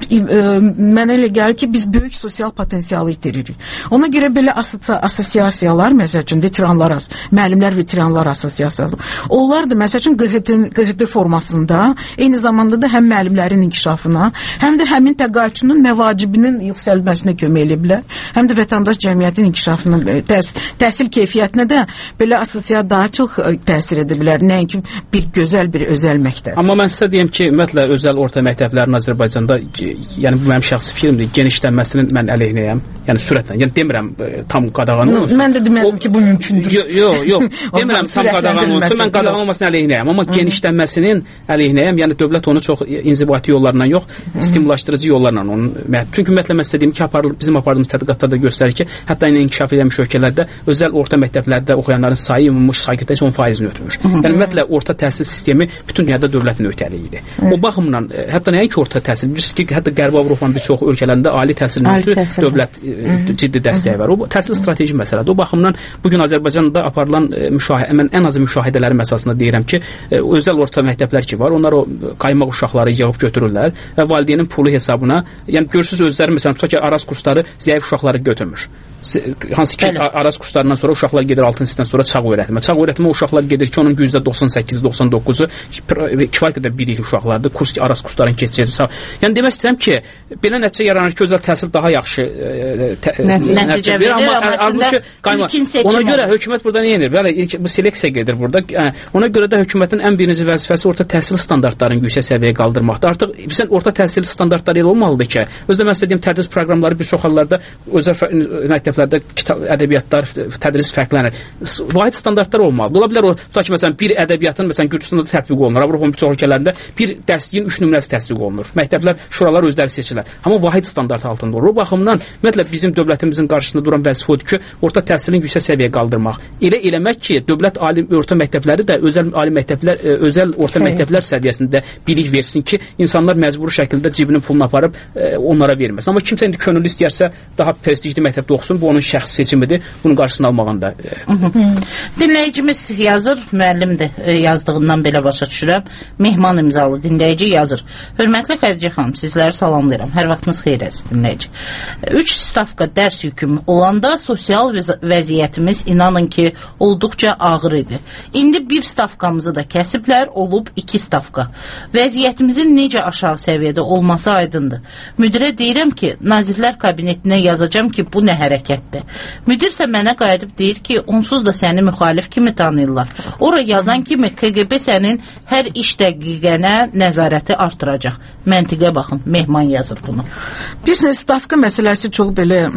mənə elə gəlir ki, biz böyük sosial potensialı itiririk. Ona görə belə assosiasiyalar, məsəl üçün müəllimlər veteranlar assosiasiyası. Onlar da məsəl üçün QHT formasında eyni zamanda da həm müəllimlərin inkişafına, həm də həmin təqaüdçünün məvacibinin yüksəlməsinə kömək edə bilər, həm də vətəndaş cəmiyyətin inkişafına, təhsil keyfiyyətinə də belə assosiasiya daha çox təsir edə bilər, nəinki bir gözəl bir özəl məktəb. Amma mən sizə deyim ki, ümumiyyətlə özəl orta məktəblərin Azərbaycanda, yəni bu mənim şəxsi fikrimdir, genişlənməsinin mən əleyhinəyəm, yəni sürətlə, yəni demirəm tam qadağan olsun. Mən də demədim ki, bu mümkündür. Yox, demirəm tam qadağan olsun, mən qadağan olmasına əleyhinəyəm, amma genişlənməsinin əleyhinəyəm, yəni dövlət onu çox inzibati yollarla yox, stimullaşdırıcı yollarla onun. Çünki ümumiyyətlə mən sizə deyim ki, bizim apardığımız tədqiqatlarda göstərir ki, hətta yine inkişaf edilmiş ölkələrdə özəl orta məktəblərdə oxuyanların sayı ümumi şagirdlərin 10%-ni ötürmüş. Yəni ümumiyyətlə orta təhsil sistemi bütün dünyada dövlətin öhdəliyidir. O baxımdan hətta nəinki orta təhsil, bilirsiniz ki, hətta Qərbi Avropanın bir çox ölkələrində ali təhsilin dövlət ciddi dəstəyi var. O təhsil strateji məsələdir. O baxımdan bu gün Azərbaycanda aparılan mən ən azı müşahidələrim əsasında deyirəm ki, özəl orta məktəblər ki var, onlar o qaymaq uşaqları yığıb götürürlər və valideynin pulu hesabına, yəni görürsüz özləri məsələn tutaq ki, Araz kursları zəif uşaqları götürmür. Hansı ki Araz kurslarından sonra uşaqlar gedir 6-cı sinifdən sonra çağ öyrətmə. Çağ öyrətmə uşaqlar gedir ki, onun %98-99-u kifayət qədər bir il uşaqlardır. Araz kurslarının keçəcəyi. Yəni demək istəyirəm ki, belə nəticə yaranır ki, özəl təhsil daha yaxşı nəticə verir, amma ona görə hökumət burada nə edir? Bəli, bu seleksiya gedir burada. Ona görə də hökumətin ən birinci vəzifəsi orta təhsil standartlarının yüksək səviyyəyə qaldırmaqdır. qaldırmaqdır. Artıq bizə orta təhsil standartları elə olmalıdır ki, özdə mən sizə deyim, tədris proqramları bir çox hallarda özəl məktəblərdə ədəbiyyatlar, tədris fərqlənir. Vahid standartlar olmalıdır. Ola bilər o, tutaq ki, məsələn, bir ədəbiyyatın, məsələn, Gürcüstanda tətbiq olunur, Avropanın bir çox ölkələrində bir dərsliyin 3 nümunəsi təsdiq olunur. Məktəblər, şuralar özləri seçirlər. Amma vahid standart altında olur. O baxımdan, ümumiyyətlə, bizim dövlətimizin qarşısında duran vəzifə odur ki, orta təhsilin yüksək səviyyəyə qaldırmaq. Elə eləmək ki, dövlət ali orta məktəbləri də özəl ali məktəblər, özəl orta məktəblər səviyyəsində bilik versin ki, insanlar məcburi şəkildə cibinin pulunu aparıb onlara verməsin. Amma kimsə indi könüllü istəyərsə daha prestijli məktəbdə oxusun, bu onun şəxsi seçimidir. Bunun qarşısını almağında. Dinləyicimiz yazır, müəllimdir, yazdığından belə başa düşürəm. Mehman imzalı dinləyici yazır. Hörmətli Xədicə xanım, sizləri salamlayıram. Hər vaxtınız xeyir olsun, dinləyici. 3 stavka dərs yüküm olanda sosial vəziyyətimiz inanın ki, olduqca ağır idi. İndi bir stavkamızı da kəsiblər, olub 2 stavka. Vəziyyətimizin necə aşağı səviyyədə olması aydındır. Müdirə deyirəm ki, Nazirlər Kabinetinə yazacam ki, bu nə hərəkətdir. Müdir isə mənə qayıdıb deyir ki, onsuz da səni müxalif kimi tanıyırlar. Ora yazan kimi KGB sənin hər iş dəqiqənə nəzarəti artıracaq. Məntiqə baxın, Mehman yazır bunu. Biz stavka məsələsi çox belə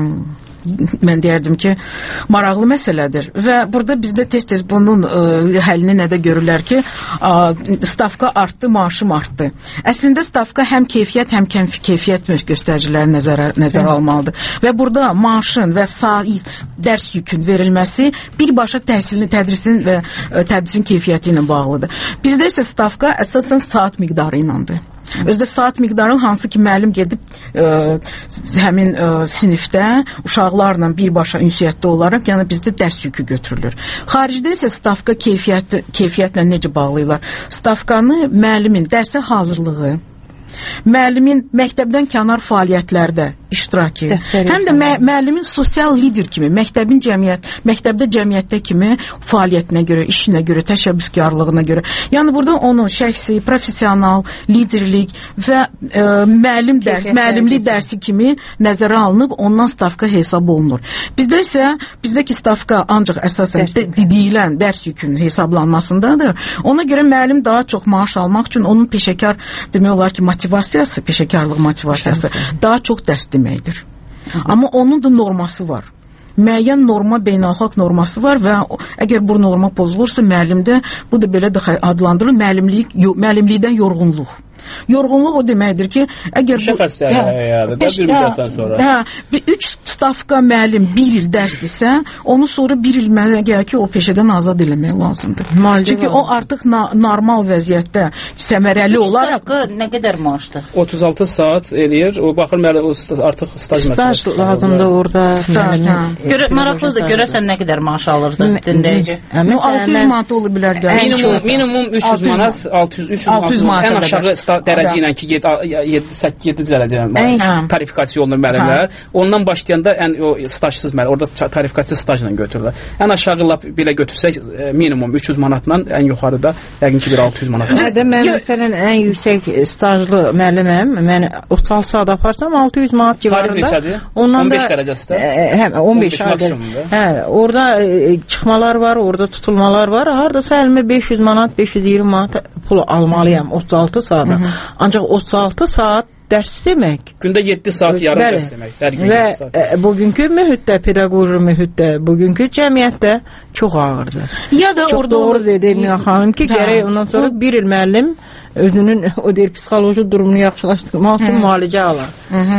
mən deyərdim ki, maraqlı məsələdir və burada bizdə tez-tez bunun həlini nədə görürlər ki, stavka artdı, maaşım artdı. Əslində stavka həm keyfiyyət, həm keyfiyyət göstəriciləri nəzərə almalıdır və burada maaşın və dərs yükün verilməsi birbaşa tədrisin və tədrisin keyfiyyəti ilə bağlıdır. Bizdə isə stavka əsasən saat miqdarı ilədir. Özdə saat miqdarı hansı ki, müəllim gedib həmin sinifdə uşaqlarla birbaşa ünsiyyətdə olaraq, yəni bizdə dərs yükü götürülür. Xaricdə isə stavka keyfiyyətlə necə bağlayırlar? Stavkanı müəllimin dərsə hazırlığı, müəllimin məktəbdən kənar fəaliyyətlərdə iştirakı, həm də müəllimin sosial lider kimi, məktəbdə cəmiyyətdə kimi fəaliyyətinə görə, işinə görə, təşəbbüskarlığına görə. Yəni burada onun şəxsi, professional, liderlik və müəllimlik dərsi kimi nəzərə alınıb, ondan stavka hesab olunur. Bizdəki stavka ancaq əsasən deyilən dərs yükünün hesablanmasındadır. Ona görə müəllim daha çox maaş almaq üçün onun peşəkar, demək olar ki, motivasiyası, peşəkarlıq motivasiyası daha çox dərs deməkdir. Amma onun da norması var. Müəyyən norma, beynəlxalq norması var və əgər bu norma pozulursa müəllimdə, bu da belə adlandırılır, müəllimlikdən yorğunluq. Yorğunluq o deməkdir ki, əgər bu 3 stavka müəllim 1 il dərsdirsə, onu sonra 1 il mənə gəlir ki, o peşədən azad eləmək lazımdır. Çünki o artıq normal vəziyyətdə səmərəli olaraq... Stavka nə qədər maaşdır? 36 saat eləyir, o baxır artıq staj məsələsi. Staj lazımdır orada. Maraqlıdır, görəsən nə qədər maaş alırdı dinləyici? 600 manat ola bilər. Minimum 300 manat, 600 manat, ən aşağı dərəcə ilə ki, 7 dərəcə tarifikasiya olunur müəllimlər. Ondan başlayanda stajsız müəllim, orada tarifikasiya stajla götürürlər. Ən aşağı belə götürsək, minimum 300 manatla, ən yuxarıda yəqin ki, bir 600 manat. Mən məsələn, ən yüksək stajlı müəlliməm, mən 36 saat aparsam 600 manat civarında. Tarif neçədir? 15 dərəcəsində? Həm, 15 aydır. Orada çıxmalar var, orada tutulmalar var. Haradasa əlimə 500 manat, 520 manat pul almalıyam 36 saata. Ancaq 36 saat dərs demək. Gündə 7 saat yarım dərs demək. Və bugünkü mühitdə, pedaqoji mühitdə, bugünkü cəmiyyətdə çox ağırdır. Ya da çox doğru dedi Elmira xanım ki, gərək ondan sonra bir il müəllim özünün o deyir psixoloji durumunu yaxşılaşdırmaq üçün müalicə alar.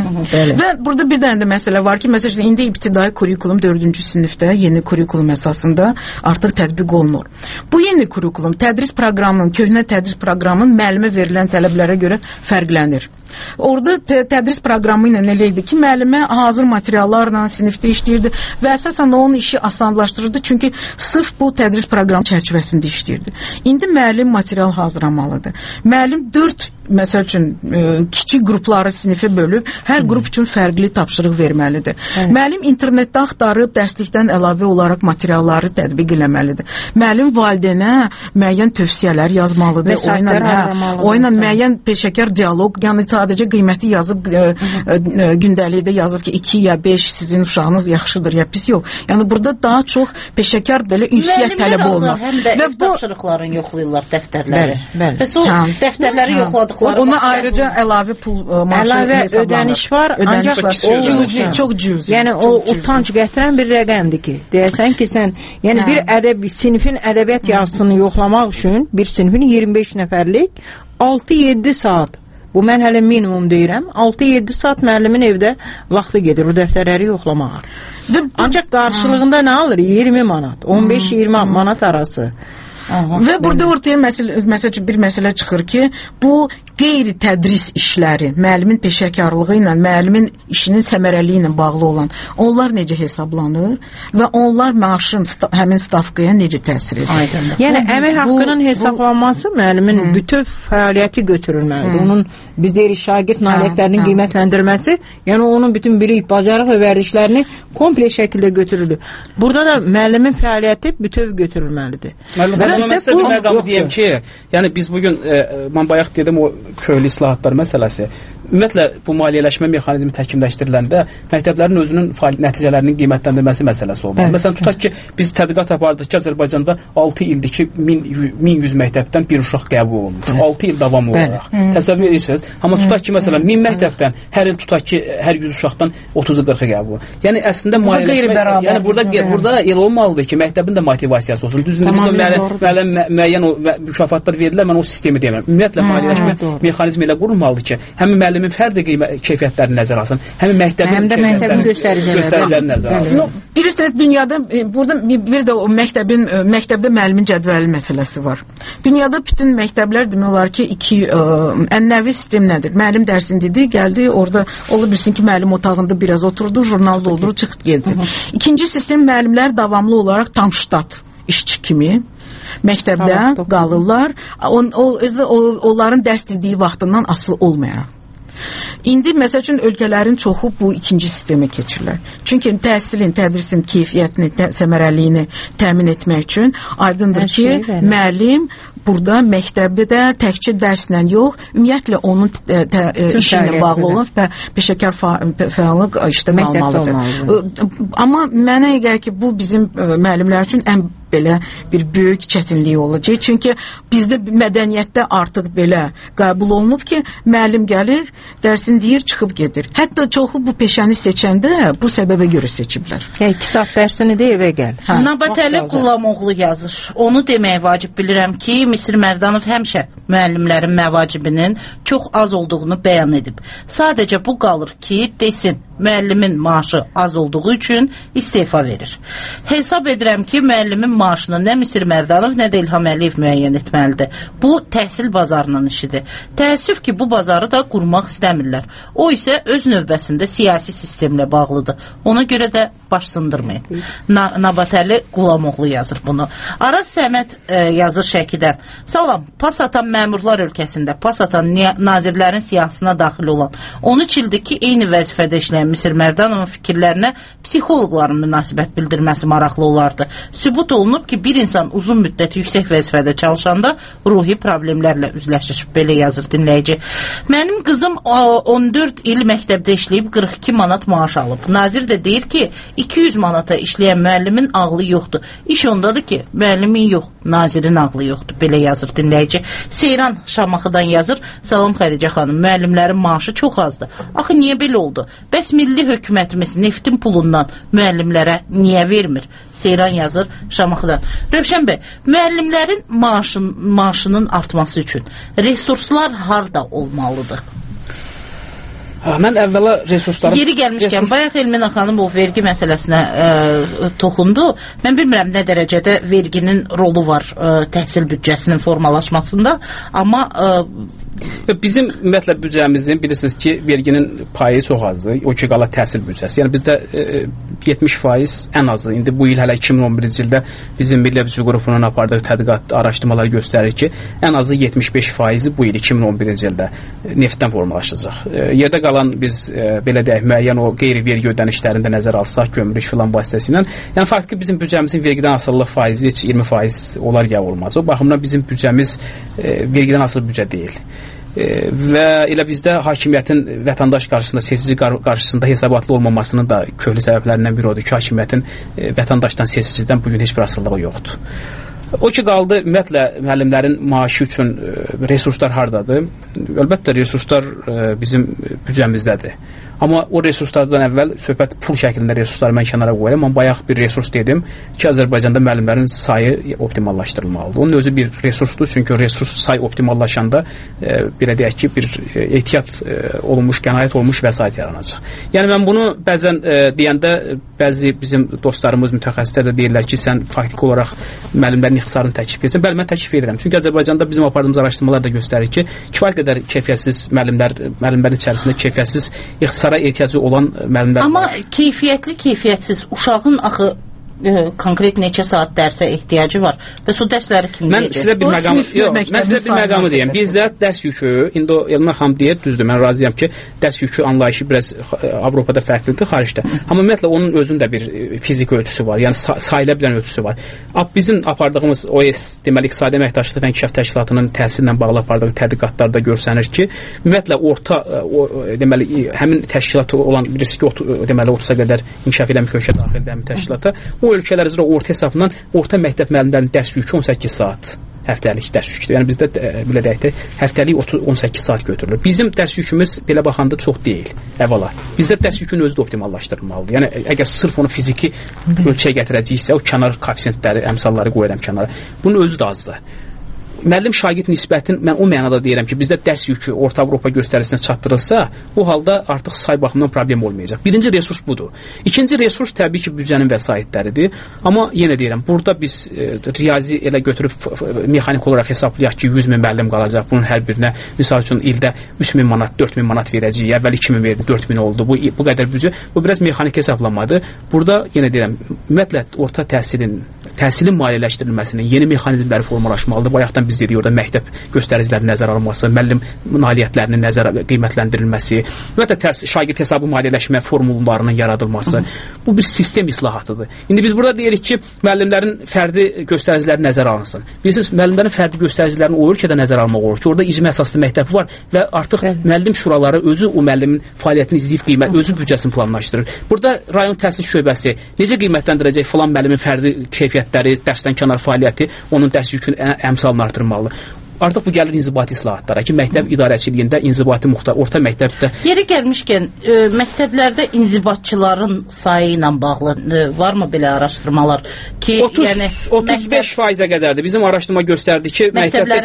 Və burada bir dənə də məsələ var ki, məsələn, indi ibtidai kurikulum 4-cü sinifdə yeni kurikulum əsasında artıq tətbiq olunur. Bu yeni kurikulum tədris proqramının, köhnə tədris proqramının müəllimə verilən tələblərə görə fərqlənir. Orada tədris proqramı ilə elə idi ki, müəllimə hazır materiallarla sinifdə işləyirdi və əsasən onun işi asanlaşdırırdı, çünki sırf bu tədris proqramı çərçivəsində işləyirdi. İndi müəllim material hazırlamalıdır. Müəllim 4 məsəl üçün kiçik qrupları sinifə bölüb, hər qrup üçün fərqli tapşırıq verməlidir. Müəllim internetdə axtarıb dərslikdən əlavə olaraq materialları tətbiq eləməlidir. Müəllim valideynə müəyyən tövsiyələr yazmalıdır. O ilə müəyyən peşəkar dialoq, yəni sadəcə qiyməti yazıb gündəlikdə yazıb ki, 2 ya 5 sizin uşağınız yaxşıdır ya pis, yox. Yəni burada daha çox peşəkar belə ünsiyyət tələb olunur. Həm də tapşırıqların yoxlayırlar dəftərləri. Və sonra dəftərləri yoxladıqdan Ona ayrıca əlavə pul maaşı əlavə hesablanır. ödəniş var, ancaq o çox cüzi. Yəni o utanc gətirən bir rəqəmdir ki, deyəsən ki, sən yəni bir sinifin ədəbiyyat yazısını yoxlamaq üçün bir sinifin 25 nəfərlik 6-7 saat. Bu mən hələ minimum deyirəm. 6-7 saat müəllimin evdə vaxtı gedir o dəftərləri yoxlamağa. Ancaq qarşılığında nə alır? 20 manat, 15-20 manat arası. Və burada ortaya məsəl bir məsələ çıxır ki, bu qeyri-tədris işləri, müəllimin peşəkarlığı ilə, müəllimin işinin səmərəliyi ilə bağlı olan, onlar necə hesablanır və onlar maaşın həmin stavkaya necə təsir edir? Yəni əmək haqqının hesablanması müəllimin bütöv fəaliyyəti götürülməlidir. Onun biz deyirik şagird nailiyyətlərinin qiymətləndirməsi, yəni onun bütün bilik, bacarıq və vərdişlərini komple şəkildə götürülür. Burada da müəllimin fəaliyyəti bütöv götürülməlidir. Məsələ bir məqamı deyəm ki, yəni biz bugün, mən bayaq dedim o köylü islahatlar məsələsi, ümumiyyətlə bu maliyyələşmə mexanizmi təkmilləşdiriləndə məktəblərin özünün nəticələrinin qiymətləndirməsi məsələsi olmalı. Məsələn, tutaq ki, biz tədqiqat apardıq ki, Azərbaycanda 6 ildir ki, 1100 məktəbdən bir uşaq qəbul olunmuş. 6 il davam olaraq. Təsəvvür edirsiniz. Amma tutaq ki, məsələn, 1000 məktəbdən hər il tutaq ki, hər 100 uşaqdan 30-40 qəbul olur. Yəni əslində maliyyələşmə, yəni burada elə olmalıdır ki, məktəbin də motivasiyası olsun. Düzdür, müəyyən mükafatlar verilir, mən o sistemi demirəm. Ümumiyyətlə maliyyələşmə mexanizmi ilə qurulmalıdır ki, həmin müəllimin fərdi keyfiyyətlərini nəzərə alsın, həmin məktəbin göstəricilərini nəzərə alsın. Bilirsiniz, dünyada burada bir də o məktəbdə müəllimin cədvəli məsələsi var. Dünyada bütün məktəblər demək olar ki, ənənəvi sistem nədir? Müəllim dərsini dedi, gəldi, orada ola bilsin ki, müəllim otağında biraz oturdu, jurnal doldurur, çıxdı, geldi. İkinci sistem müəllimlər davamlı olaraq tam ştat işçi kimi məktəbdə qalırlar. Onların dərs dediyi vaxtından asılı olmayaraq. İndi məsəl üçün ölkələrin çoxu bu ikinci sistemə keçirlər. Çünki təhsilin, tədrisin keyfiyyətini, səmərəliyini təmin etmək üçün aydındır ki, müəllim burada məktəbdə təkcə dərslə yox, ümumiyyətlə onun işi ilə bağlı olan və peşəkar fəallıq işdə qalmalıdır. Amma mənə gəlir ki, bu bizim müəllimlər üçün ən belə bir böyük çətinlik olacaq. Çünki bizdə mədəniyyətdə artıq belə qəbul olunub ki, müəllim gəlir, dərsini deyir, çıxıb gedir. Hətta çoxu bu peşəni seçəndə bu səbəbə görə seçiblər. 2 saat dərsini de evə gəl. Nabatəli Qulamoğlu yazır. Onu deməyə vacib bilirəm ki, Misir Mərdanov həmişə müəllimlərin məvacibinin çox az olduğunu bəyan edib. Sadəcə bu qalır ki, desin, müəllimin maaşı az olduğu üçün istefa verir. Hesab edirəm ki, müəllimin maaşını nə Misir Mərdanov, nə də İlham Əliyev müəyyən etməlidir. Bu, təhsil bazarının işidir. Təəssüf ki, bu bazarı da qurmaq istəmirlər. O isə öz növbəsində siyasi sistemlə bağlıdır. Ona görə də baş sındırmayın. Nabatəli Qulamoğlu yazır bunu. Araz Səməd yazır Şəkidən. Salam, pas atan məmurlar ölkəsində, pas atan nazirlərin siyasına daxil olan 13 ildir ki, eyni vəzifədə işləyən Misir Mərdanovun fikirlərinə psixologların münasibət bildirməsi maraqlı olardı. Sübut olunub ki, bir insan uzun müddət yüksək vəzifədə çalışanda ruhi problemlərlə üzləşir. Belə yazır dinləyici. Mənim qızım 14 il məktəbdə işləyib 42 manat maaş alıb. Nazir də deyir ki, 200 manata işləyən müəllimin ağlı yoxdur. İş ondadır ki, müəllimin yox, nazirin ağlı yoxdur. Belə yazır dinləyici. Seyran Şamaxıdan yazır. Salam Xədicə xanım, müəllimlərin maaşı çox azdır. Axı, niyə belə oldu? Bəs milli hökumətimiz neftin pulundan müəllimlərə niyə vermir? Seyran yazır Şamaxıdan. Rövşən bəy, müəllimlərin maaşının artması üçün resurslar harda olmalıdır? Mən əvvəla resursları... Yeri gəlmişkən, bayaq Elmina xanım o vergi məsələsinə toxundu. Mən bilmirəm nə dərəcədə verginin rolu var təhsil büdcəsinin formalaşmasında, amma... Bizim ümumiyyətlə büdcəmizin bilirsiniz ki, verginin payı çox azdır. O ki, qala təhsil büdcəsi. Yəni bizdə 70% ən azı. İndi bu il hələ 2011-ci ildə bizim Milli Büdcə qrupunun apardığı tədqiqat araşdırmalar göstərir ki, ən azı 75% bu il 2011-ci ildə neftdən formalaşacaq. Yerdə qalan biz belə deyək, müəyyən o qeyri-vergi ödənişlərində nəzər alsaq, gömrük filan vasitəsilə, yəni faktiki bizim büdcəmizin vergidən asılılıq faizi heç 20% olar ya olmaz. O baxımdan bizim büdcəmiz vergidən asılı büdcə deyil. Və elə bizdə hakimiyyətin vətəndaş qarşısında, seçici qarşısında hesabatlı olmamasının da köklü səbəblərindən biri odur ki, hakimiyyətin vətəndaşdan, seçicidən bugün heç bir asılılığı yoxdur. O ki qaldı ümumiyyətlə müəllimlərin maaşı üçün resurslar hardadır? Əlbəttə resurslar bizim büdcəmizdədir. Amma o resurslardan əvvəl söhbət pul şəklində resursları mən kənara qoyuram. Amma bayaq bir resurs dedim ki, Azərbaycanda müəllimlərin sayı optimallaşdırılmalıdır. Onun özü bir resursdur, çünki resurs sayı optimallaşanda belə deyək ki, bir ehtiyat olunmuş, qənaət olunmuş vəsait yaranacaq. Yəni mən bunu bəzən deyəndə bəzi bizim dostlarımız, mütəxəssislər də deyirlər ki, sən faktiki olaraq müəllimlərin ixtisarını təklif edirsən. Bəli, mən təklif edirəm. Çünki Azərbaycanda bizim apardığımız araşdırmalar da göstərir ki, kifayət qədər keyfiyyətsiz müəllimlərin içərisində keyfiyyətsiz ixtisara ehtiyacı olan müəllimlər var. Amma keyfiyyətli, keyfiyyətsiz uşağın axı konkret neçə saat dərsə ehtiyacı var. Bəs o dərsləri kim mən sizə bir məqamı deyim. Bizdə dərs yükü, indi Elmar xanım deyir, düzdür, mən razıyam ki, dərs yükü anlayışı biraz Avropada fərqlidir, xaricdə. Amma ümumiyyətlə onun özünün də bir fiziki ölçüsü var, yəni sayıla bilən ölçüsü var. Bizim apardığımız OES, deməli İqtisadi Əməkdaşlıq və İnkişaf Təşkilatının təhsillə bağlı apardığı tədqiqatlarda görsənir ki, ümumiyyətlə orta, deməli həmin təşkilat olan riski deməli 30-a qədər inkişaf eləmiş ölkə daxildə həmin təşkilata o ölkələr üzrə orta hesabından orta məktəb müəllimlərinin dərs yükü 18 saat həftəlik dərs yüküdür. Yəni bizdə belə deyək də həftəlik 18 saat götürülür. Bizim dərs yükümüz belə baxanda çox deyil. Əvvəla. Bizdə dərs yükünün özü də optimallaşdırılmalıdır. Yəni əgər sırf onu fiziki ölçüyə gətirəcəksə, o kənar koeffisientləri, əmsalları qoyuram kənara. Bunun özü də azdır. Müəllim şagird nisbətin mən o mənada deyirəm ki, bizdə dərs yükü Orta Avropa göstərisinə çatdırılsa, o halda artıq say baxımından problem olmayacaq. Birinci resurs budur. İkinci resurs təbii ki, büdcənin vəsaitləridir. Amma yenə deyirəm, burada biz riyazi elə götürüb mexanik olaraq hesablayaq ki, 100 min müəllim qalacaq. Bunun hər birinə misal üçün ildə 3 min manat, 4 min manat verəcəyik. Əvvəl 2 min verdi, 4 min oldu. Bu qədər büdcə. Bu biraz mexanik hesablamadır. Burada yenə deyirəm, ümumiyyətlə orta təhsilin maliyyələşdirilməsinin yeni mexanizmləri formalaşmalıdır. Bayaqdan biz dedik orada məktəb göstəricilərinin nəzərə alınması, müəllim nailiyyətlərinin qiymətləndirilməsi, ümumiyyətlə şagird hesabı maliyyələşmə formullarının yaradılması. Bu bir sistem islahatıdır. İndi biz burada deyirik ki, müəllimlərin fərdi göstəriciləri nəzərə alınsın. Bilirsiniz, müəllimlərin fərdi göstəricilərini o ölkədə nəzərə almaq olur ki, orada icma əsaslı məktəb var və artıq müəllim şuraları özü o müəllimin fəaliyyətini izləyib özü büdcəsini planlaşdırır. Burada rayon təhsil şöbəsi necə qiymətləndirəcək filan müəllimin fərdi keyfiyyətləri, dərsdən kənar fəaliyyəti, onun dərs yükünün əmsalını artırmalı. Artıq bu gəlir inzibati islahatlara ki, məktəb idarəçiliyində inzibati orta məktəbdə. Yeri gəlmişkən, məktəblərdə inzibatçıların sayı ilə bağlı varmı belə araşdırmalar ki, 35%-ə qədərdir. Bizim araşdırma göstərdi ki, məktəbdə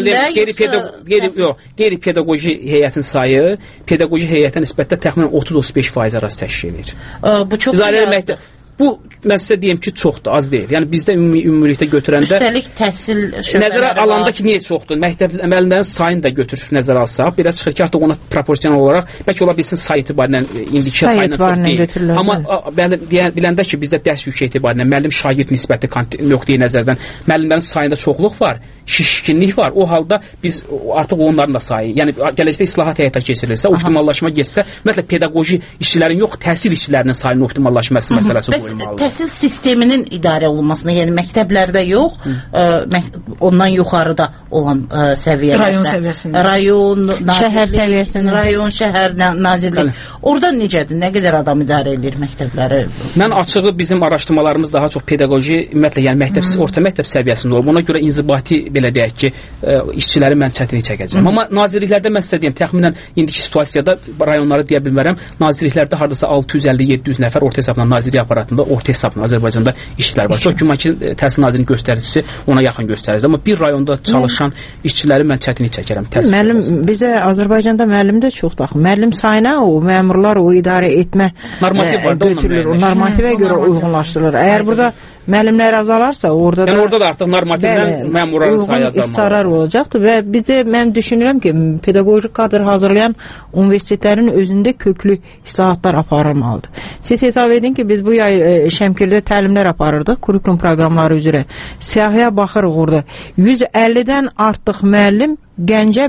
qeyri-pedaqoji heyətin sayı pedaqoji heyətə nisbətdə təxminən 30-35% arası təşkil edir. Bu çox yazdır. Bu, mən sizə deyim ki, çoxdur, az deyil. Yəni, bizdə ümumilikdə götürəndə... Üstəlik təhsil şöbələri nəzərə alanda ki, niyə çoxdur? Məktəb müəllimlərin sayını da götürüb nəzərə alsaq, biraz çıxır ki, artıq ona proporsional olaraq, bəlkə ola bilsin say itibarilə, indiki sayından çox deyil. Amma biləndə ki, bizdə dərs yükü itibarilə müəllim şagird nisbəti nöqteyi nəzərdən müəllimlərin sayında çoxluq var, şişkinlik var. O halda biz artıq onların da sayı, yəni gələcəkdə islahat həyata keçirilirsə, optimallaşma geçsə, ümumiyyətlə pedaqoji işçilərin yox, təhsil işçilərinin sayının optimallaşması məsələsi qoyulmalıdır. Təhsil sisteminin idarə olunmasına, yəni məktəblərdə yox, ondan yuxarıda olan səviyyələrdə. Rayon səviyyəsində. Şəhər səviyyəsində. Rayon, şəhər, nazirlik. Orada necədir? Nə qədər adam idarə edir məktəbləri? Mən açığı bizim araşdırmalarımız daha çox pedaqoji, ümumiyyətlə, yəni orta məktəb səviyyəsində olub. Ona görə inzibati, belə deyək ki, işçiləri mən çətinlik çəkəcəm. Amma nazirliklərdə mən sizə deyim, təxminən indiki situasiyada rayonları deyə bilmərəm, nazirliklərdə hardasa 650-700 nəfər orta hesabla nazirlik aparatında orta hesabla Azərbaycanda işçilər var. Çox güman ki, Təhsil Nazirinin göstəricisi ona yaxın göstəricidir. Amma bir rayonda çalışan işçiləri mən çətinlik çəkərəm. Müəllim, bizə Azərbaycanda müəllim də çoxdur. Müəllim sayına o məmurlar o idarə etmə götürülür. O normativə görə uyğunlaşdırılır. Əgər burada müəllimlər azalarsa, orada da... Yəni orada da artıq normativdən məmurların sayı azalmalı olacaqdır və bizə mən düşünürəm ki, pedaqoji kadr hazırlayan universitetlərin özündə köklü islahatlar aparılmalıdır. Siz hesab edin ki, biz bu yay Şəmkirdə təlimlər aparırdıq, kurikulum proqramları üzrə. Siyahıya baxırıq orada. 150-dən artıq müəllim Gəncə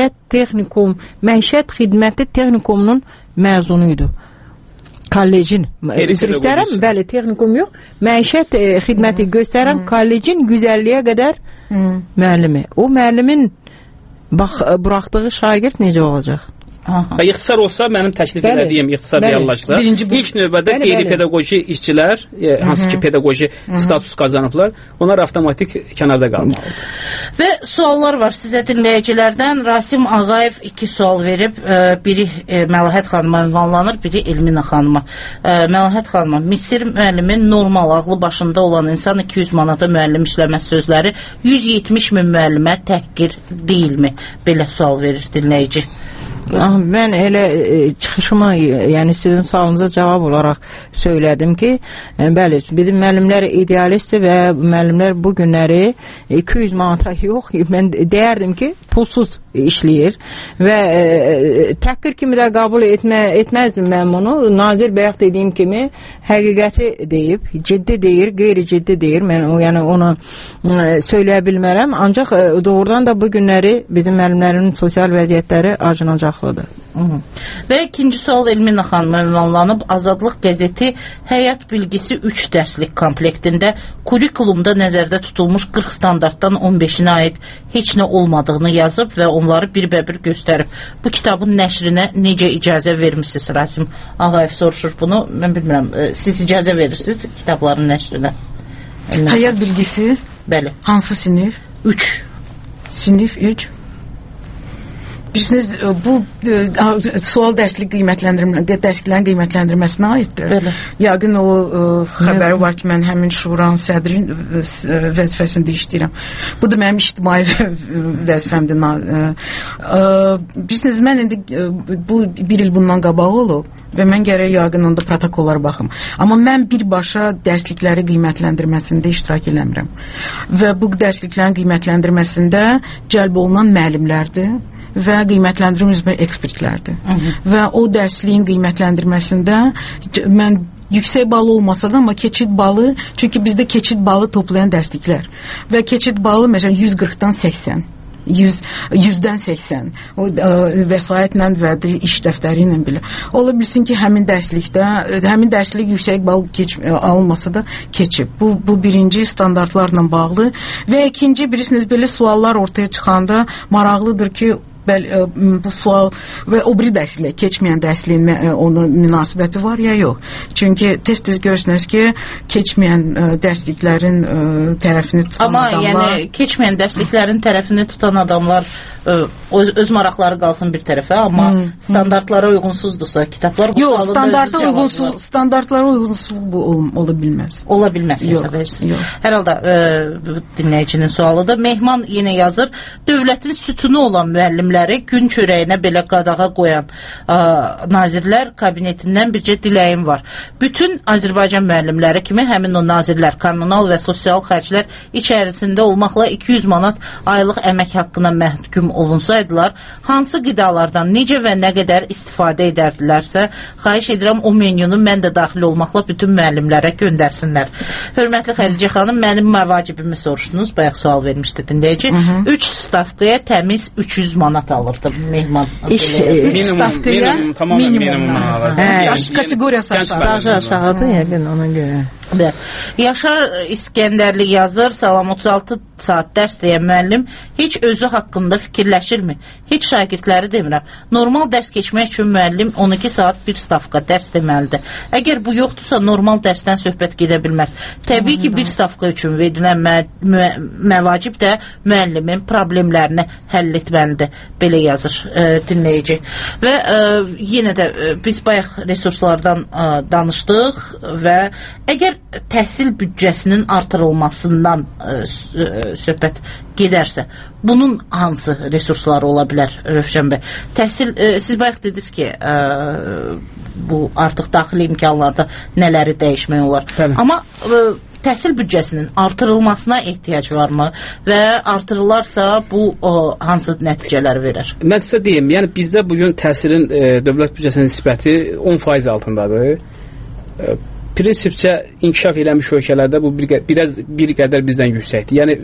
Məişət Xidməti Texnikumunun məzunu idi. Kollecin, üzr istərəm, bəli, texnikum yox, məişət xidməti göstərən kollecin 150-yə qədər müəllimi. O müəllimin buraxdığı şagird necə olacaq? Və ixtisar olsa, mənim təklif elədiyim ixtisar reallaşsa, ilk növbədə qeyri-pedaqoji işçilər, hansı ki, pedaqoji status qazanıblar, onlar avtomatik kənarda qalmalıdır. Və suallar var sizə dinləyicilərdən. Rasim Ağayev 2 sual verib. Biri Məlahət xanıma ünvanlanır, biri Elmina xanıma. Məlahət xanıma, Misir müəllimin normal ağlı başında olan insan 200 manata müəllim işləməz sözləri 170 min müəllimə təhqir deyilmi? Belə sual verir dinləyici. Mən elə çıxışıma, yəni sizin sualınıza cavab olaraq söylədim ki, bəli, bizim müəllimlər idealistdir və müəllimlər bu günləri 200 manata yox, mən deyərdim ki, pulsuz işləyir və təhqir kimi də qəbul etməzdim mən bunu. Nazir Bəyək dediyim kimi həqiqəti deyib, ciddi deyir, qeyri-ciddi deyir. Mən yəni onu söyləyə bilmərəm. Ancaq doğrudan da bu günləri bizim müəllimlərin sosial vəziyyətləri acınacaqlıdır. Və ikinci sual Elmina xanıma ünvanlanıb. Azadlıq qəzeti həyat bilgisi 3 dərslik komplektində kurikulumda nəzərdə tutulmuş 40 standartdan 15-nə aid heç nə olmadığını yazıb və onları bir-bə-bir göstərib. Bu kitabın nəşrinə necə icazə vermişsiniz? Rasim Ağayev soruşur bunu. Mən bilmirəm, siz icazə verirsiniz kitabların nəşrinə? Həyat bilgisi? Bəli. Hansı sinif? 3. Sinif 3. Bilirsiniz, bu sual dərslik dərsliklərin qiymətləndirməsinə aiddir. Bəli. Yəqin o xəbəri var ki, mən həmin şuranın sədrin vəzifəsində işləyirəm. Bu da mənim ictimai vəzifəmdir. Bilirsiniz, mən indi bu bir il bundan qabaq olub və mən gərək yəqin onda protokollara baxım. Amma mən birbaşa dərslikləri qiymətləndirməsində iştirak eləmirəm. Və bu dərsliklərin qiymətləndirməsində cəlb olunan müəllimlərdir və qiymətləndirilmiş ekspertlərdir. Və o dərsliyin qiymətləndirməsində mən yüksək balı olmasa da, amma keçid balı, çünki bizdə keçid balı toplayan dərsliklər və keçid balı məsələn 140-dan 80. 100-dən 80 o vəsaitlə və iş dəftəri ilə belə. Ola bilsin ki, həmin dərslik yüksək bal alınmasa da keçib. Bu birinci standartlarla bağlı və ikinci, bilirsiniz, belə suallar ortaya çıxanda maraqlıdır ki, bu sual və o biri dərsliklə keçməyən dərsliyin onun münasibəti var ya yox. Çünki tez-tez görürsünüz ki, keçməyən dərsliklərin tərəfini tutan adamlar... Amma yəni keçməyən dərsliklərin tərəfini tutan adamlar öz maraqları qalsın bir tərəfə, amma standartlara uyğunsuzdursa kitablar... Yox, standartlara uyğunsuzluq bu ola bilməz. Ola bilməz hesab edirsiniz. Hər halda dinləyicinin sualıdır. Mehman yenə yazır, dövlətin sütunu olan müəllimləri gün çörəyinə belə qadağa qoyan nazirlər kabinetindən bircə diləyim var. Bütün Azərbaycan müəllimləri kimi həmin o nazirlər kommunal və sosial xərclər içərisində olmaqla 200 manat aylıq əmək haqqına məhkum olunsaydılar, hansı qidalardan necə və nə qədər istifadə edərdilərsə, xahiş edirəm o menyunu mən də daxil olmaqla bütün müəllimlərə göndərsinlər. Hörmətli Xədicə xanım, mənim məvacibimi soruşdunuz, bayaq sual vermişdi dinləyici. 3 stavkaya təmiz 300 manat alırdı Mehman. 3 stavkaya minimum. Kateqoriyası aşağıdır yəqin ona görə. Yaşar İskəndərli yazır, salam, 36 saat dərs deyən müəllim heç özü haqqında fikirləşirmi? Heç şagirdləri demirəm. Normal dərs keçmək üçün müəllim 12 saat bir stavka dərs deməlidir. Əgər bu yoxdursa, normal dərsdən söhbət gedə bilməz. Təbii ki, bir stavka üçün verilən məvacib də müəllimin problemlərini həll etməlidir. Belə yazır dinləyici. Və yenə də biz bayaq resurslardan danışdıq və əgər təhsil büdcəsinin artırılmasından söhbət gedərsə, bunun hansı resursları ola bilər, Rövşən bəy? Təhsil, siz bayaq dediniz ki, bu artıq daxili imkanlarda nələri dəyişmək olar. Amma təhsil büdcəsinin artırılmasına ehtiyac varmı və artırılarsa bu hansı nəticələr verər? Mən sizə deyim, yəni bizdə bugün təhsilin dövlət büdcəsinin nisbəti 10% altındadır. prinsipcə inkişaf eləmiş ölkələrdə bu bir qədər bizdən yüksəkdir. Yəni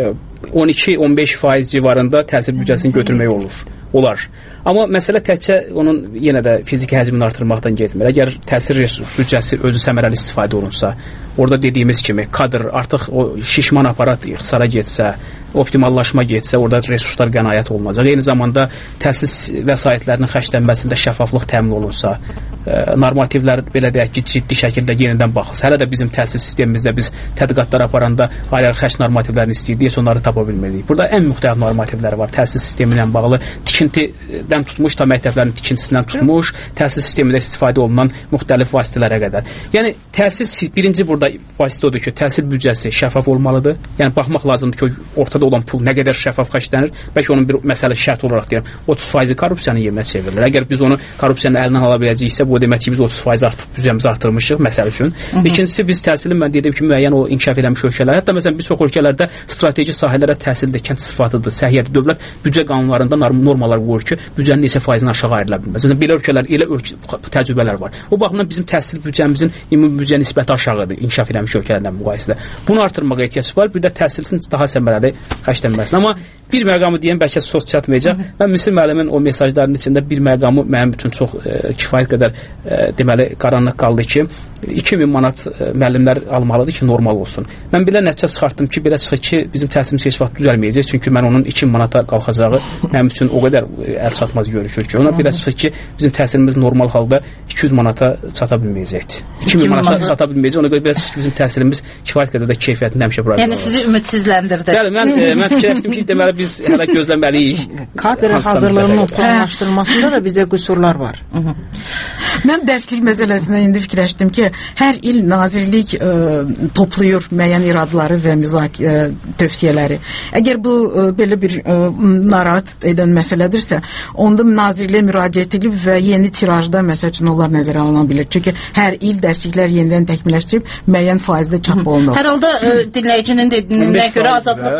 12-15% civarında təhsil büdcəsini götürmək olar. Amma məsələ təkcə onun yenə də fiziki həcmini artırmaqdan getmir. Əgər təhsil büdcəsi özü səmərəli istifadə olunsa, orada dediyimiz kimi kadr artıq o şişman aparat ixtisara getsə, optimallaşma getsə, orada resurslar qənaət olunacaq. Eyni zamanda təhsil vəsaitlərinin xərclənməsində şəffaflıq təmin olunsa, normativlər belə deyək ki, ciddi şəkildə yenidən baxılsa. Hələ də bizim təhsil sistemimizdə biz tədqiqatlar aparanda ailə xərc normativlərini istəyirdik, onları tapa bilmirdik. Burada ən müxtəlif normativləri var. Təhsil sistemi ilə bağlı tikintidən tutmuş, ta məktəblərin tikintisindən tutmuş, təhsil sistemində istifadə olunan müxtəlif vasitələrə qədər. Yəni təhsil birinci burada vasitə odur ki, təhsil büdcəsi şəffaf olmalıdır. Yəni baxmaq lazımdır ki, ortada olan pul nə qədər şəffaf xərclənir. Bəlkə onun bir məsələ şərt olaraq deyirəm, 30% korrupsiyanın yerinə çevrilir. Əgər biz onu korrupsiyanın əlindən ala biləcəksə, bu demək ki, biz 30% artıq büdcəmizi artırmışıq məsəl üçün. İkincisi, biz təhsilin mən dedim ki, müəyyən o inkişaf eləmiş ölkələr, hətta məsələn bir çox ölkələrdə strateji sahələrə təhsildə kənd sıfatıdır, səhiyyədir. Dövlət büdcə qanunlarında normalar qoyur ki, büdcənin neçə faizini aşağı ayrıla bilməz. Yəni belə ölkələr, elə təcrübələr var. O baxımdan bizim təhsil büdcəmizin ümumi büdcə nisbəti aşağıdır inkişaf eləmiş ölkələrlə müqayisədə. Bunu artırmağa ehtiyac var. Bir də təhsilin daha səmərəli xərclənməsinə. Amma bir məqamı deyəm, bəlkə söz çatmayacaq. Mən Misir müəllimin o mesajlarının içində bir məqamı mənim üçün çox kifayət qədər deməli qaranlıq qaldı ki, 2000 manat müəllimlər almalıdır ki, normal olsun. Mən belə nəticə çıxartdım ki, belə çıxır ki, bizim təhsilimiz heç vaxt düzəlməyəcək. Çünki mən onun 2000 manata qalxacağı mənim üçün o qədər əl çatmaz görüşür ki, ona belə çıxır ki, bizim təhsilimiz normal halda 200 manata çata bilməyəcəkdir. 2000 manata çata bilməyəcək. Ona görə belə çıxır ki, bizim təhsilimiz kifayət qədər də keyfiyyətini həmişə bura. Yəni sizi ümidssizləndirdi. Bəli, mən fikirləşdim ki, deməli biz hələ gözləməliyik. Kadr hazırlığının planlaşdırılmasında da bizdə qüsurlar var. Mən dərslik məsələsinə indi fikirləşdim ki, hər il nazirlik toplayır müəyyən iradları və tövsiyələri. Əgər bu belə bir narahat edən məsələdirsə, onda nazirliyə müraciət edib və yeni tirajda məsəl üçün onlar nəzərə alına bilir. Çünki hər il dərsliklər yenidən təkmilləşdirib müəyyən faizdə çap olunur. Hər halda dinləyicinin dediyinə görə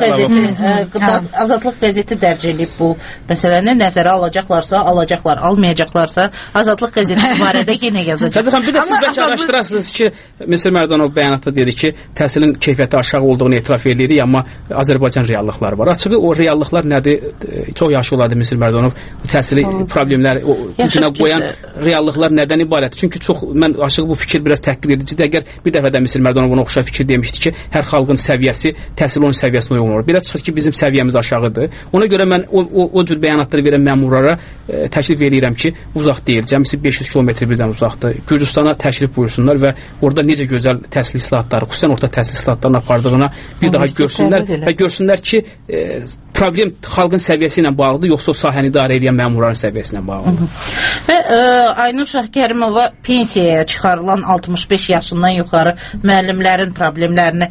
Azadlıq qəzeti dərc edib bu məsələni nəzərə alacaqlar, almayacaqlarsa Azadlıq qəzeti barədə yenə yazacaq. Xanım, bir də siz bəlkə araşdırasınız ki, Misir Mərdanov bəyanatda dedi ki, təhsilin keyfiyyəti aşağı olduğunu etiraf edirik, amma Azərbaycan reallıqları var. Açığı o reallıqlar nədir? Çox yaxşı olardı Misir Mərdanov təhsili problemləri içinə qoyan reallıqlar nədən ibarətdir? Çünki çox mən açığı bu fikir biraz təhqir edicidir. Əgər bir dəfə də Misir Mərdanov ona oxşar fikir demişdi ki, hər xalqın səviyyəsi təhsil onun səviyyəsinə uyğun olur. Belə çıxır ki, bizim səviyyəmiz aşağıdır. Ona görə mən o cür bəyanatları verən məmurlara təklif edirəm ki, uzaq deyil, cəmisi 500 kilometr birdən uzaqdır. Gürcüstana təşrif buyursunlar və orada necə gözəl təhsil islahatları, xüsusən orta təhsil islahatlarının apardığına bir daha görsünlər və görsünlər ki, problem xalqın səviyyəsi ilə bağlıdır, yoxsa o sahəni idarə edən məmurların səviyyəsi ilə bağlıdır. Və Aynur Şahkərimova pensiyaya çıxarılan 65 yaşından yuxarı müəllimlərin problemlərini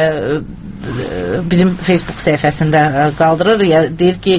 bizim Facebook səhifəsində qaldırır. Deyir ki,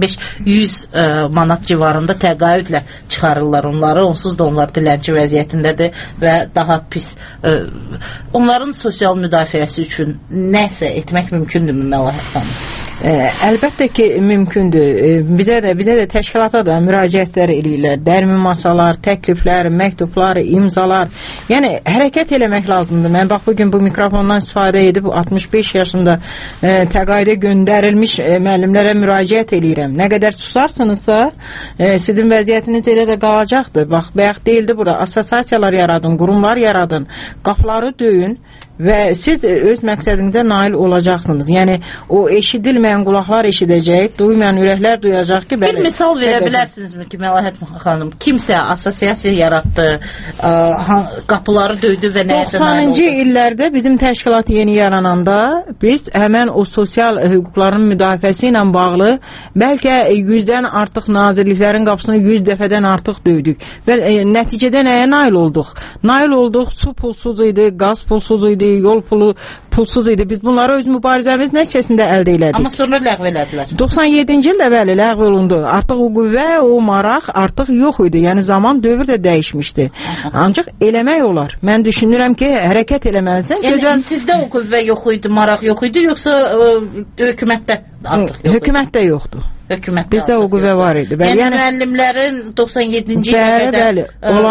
85-100 manat civarında təqaüdlə çıxarırlar onları. Onsuz da onlar dilənçi vəziyyətindədir və daha pis. Onların sosial müdafiəsi üçün nəsə etmək mümkündürmü Məlahət xanım? Əlbəttə ki, mümkündür. Bizə də təşkilata da müraciətlər eləyirlər. Dərmi masalar, təkliflər, məktublar, imzalar. Yəni hərəkət eləmək lazımdır. Mən bax bugün bu mikrofondan istifadə edib 65 yaşında təqaüdə göndərilmiş müəllimlərə müraciət eləyirəm. Nə qədər susarsınızsa, sizin vəziyyətiniz elə də qalacaqdır. Bax, bayaq deyildi burada, assosiasiyalar yaradın, qurumlar yaradın, qapıları döyün və siz öz məqsədinizə nail olacaqsınız. Yəni o eşidilməyən qulaqlar eşidəcək, duymayan ürəklər duyacaq ki, bir misal verə bilərsinizmi ki, Məlahət xanım, kimsə assosiasiya yaratdı, qapıları döydü və nəyəsə nail oldu? 90-cı illərdə bizim təşkilat yeni yarananda biz həmən o sosial hüquqların müdafiəsi ilə bağlı bəlkə 100-dən artıq nazirliklərin qapısını 100 dəfədən artıq döydük və nəticədə nəyə nail olduq? Nail olduq, su pulsuz idi, qaz pulsuz idi, yol pulu pulsuz idi. Biz bunları öz mübarizəmiz nəticəsində əldə elədik. Amma sonra ləğv elədilər. 97-ci ildə bəli ləğv olundu. Artıq o qüvvə, o maraq artıq yox idi. Yəni zaman dövr də dəyişmişdi. Ancaq eləmək olar. Mən düşünürəm ki, hərəkət eləməlisən. Yəni sizdə o qüvvə yox idi, maraq yox idi, yoxsa hökumətdə artıq yox idi? Hökumətdə yoxdur. Hökumətdə bizdə o qüvvə var idi. Yəni müəllimlərin 97-ci ilə qədər olan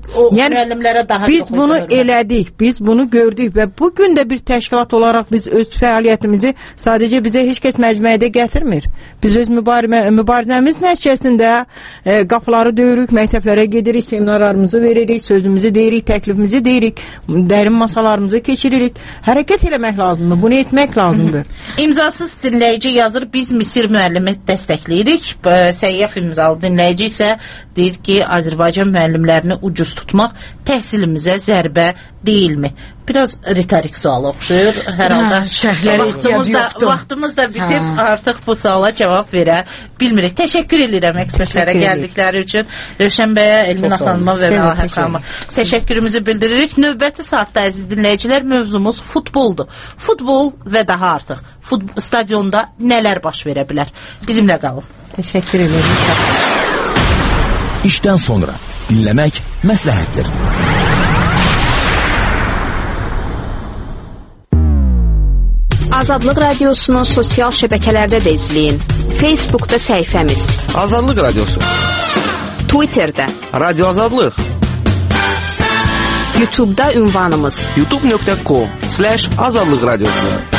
o müəllimlərə daha biz çox bunu elədik, biz bunu gördük və bu gün də bir təşkilat olaraq biz öz fəaliyyətimizi sadəcə bizə heç kəs məcmuədə gətirmir. Biz öz mübarizəmiz nəticəsində qapıları döyürük, məktəblərə gedirik, seminarlarımızı veririk, sözümüzü deyirik, təklifimizi deyirik, dərin masalarımızı keçiririk. Hərəkət eləmək lazımdır, bunu etmək lazımdır. İmzasız dinləyici yazır, biz Misir müəllimi dəstəkləyirik. Səyyaf imzalı dinləyici isə deyir ki, Azərbaycan müəllimlərini ucuz tutmaq təhsilimizə zərbə deyilmi? Biraz retorik sual oxşuyur. Hər halda vaxtımız da bitib, artıq bu suala cavab verə bilmirik. Təşəkkür edirəm ekspertlərə gəldikləri üçün. Rövşən bəyə, Elmin xanıma və Məlahət xanıma təşəkkürümüzü bildiririk. Növbəti saatda, əziz dinləyicilər, mövzumuz futboldur. Futbol və daha artıq stadionda nələr baş verə bilər? Bizimlə qalın. Təşəkkür ederim. İşdən sonra dinləmək məsləhətdir. Azadlıq Radiosunu sosial şəbəkələrdə də izləyin. Facebookda səhifəmiz Azadlıq Radiosu, Twitterdə Radio Azadlıq, YouTube'da ünvanımız youtube.com/Azadlıq Radiosu.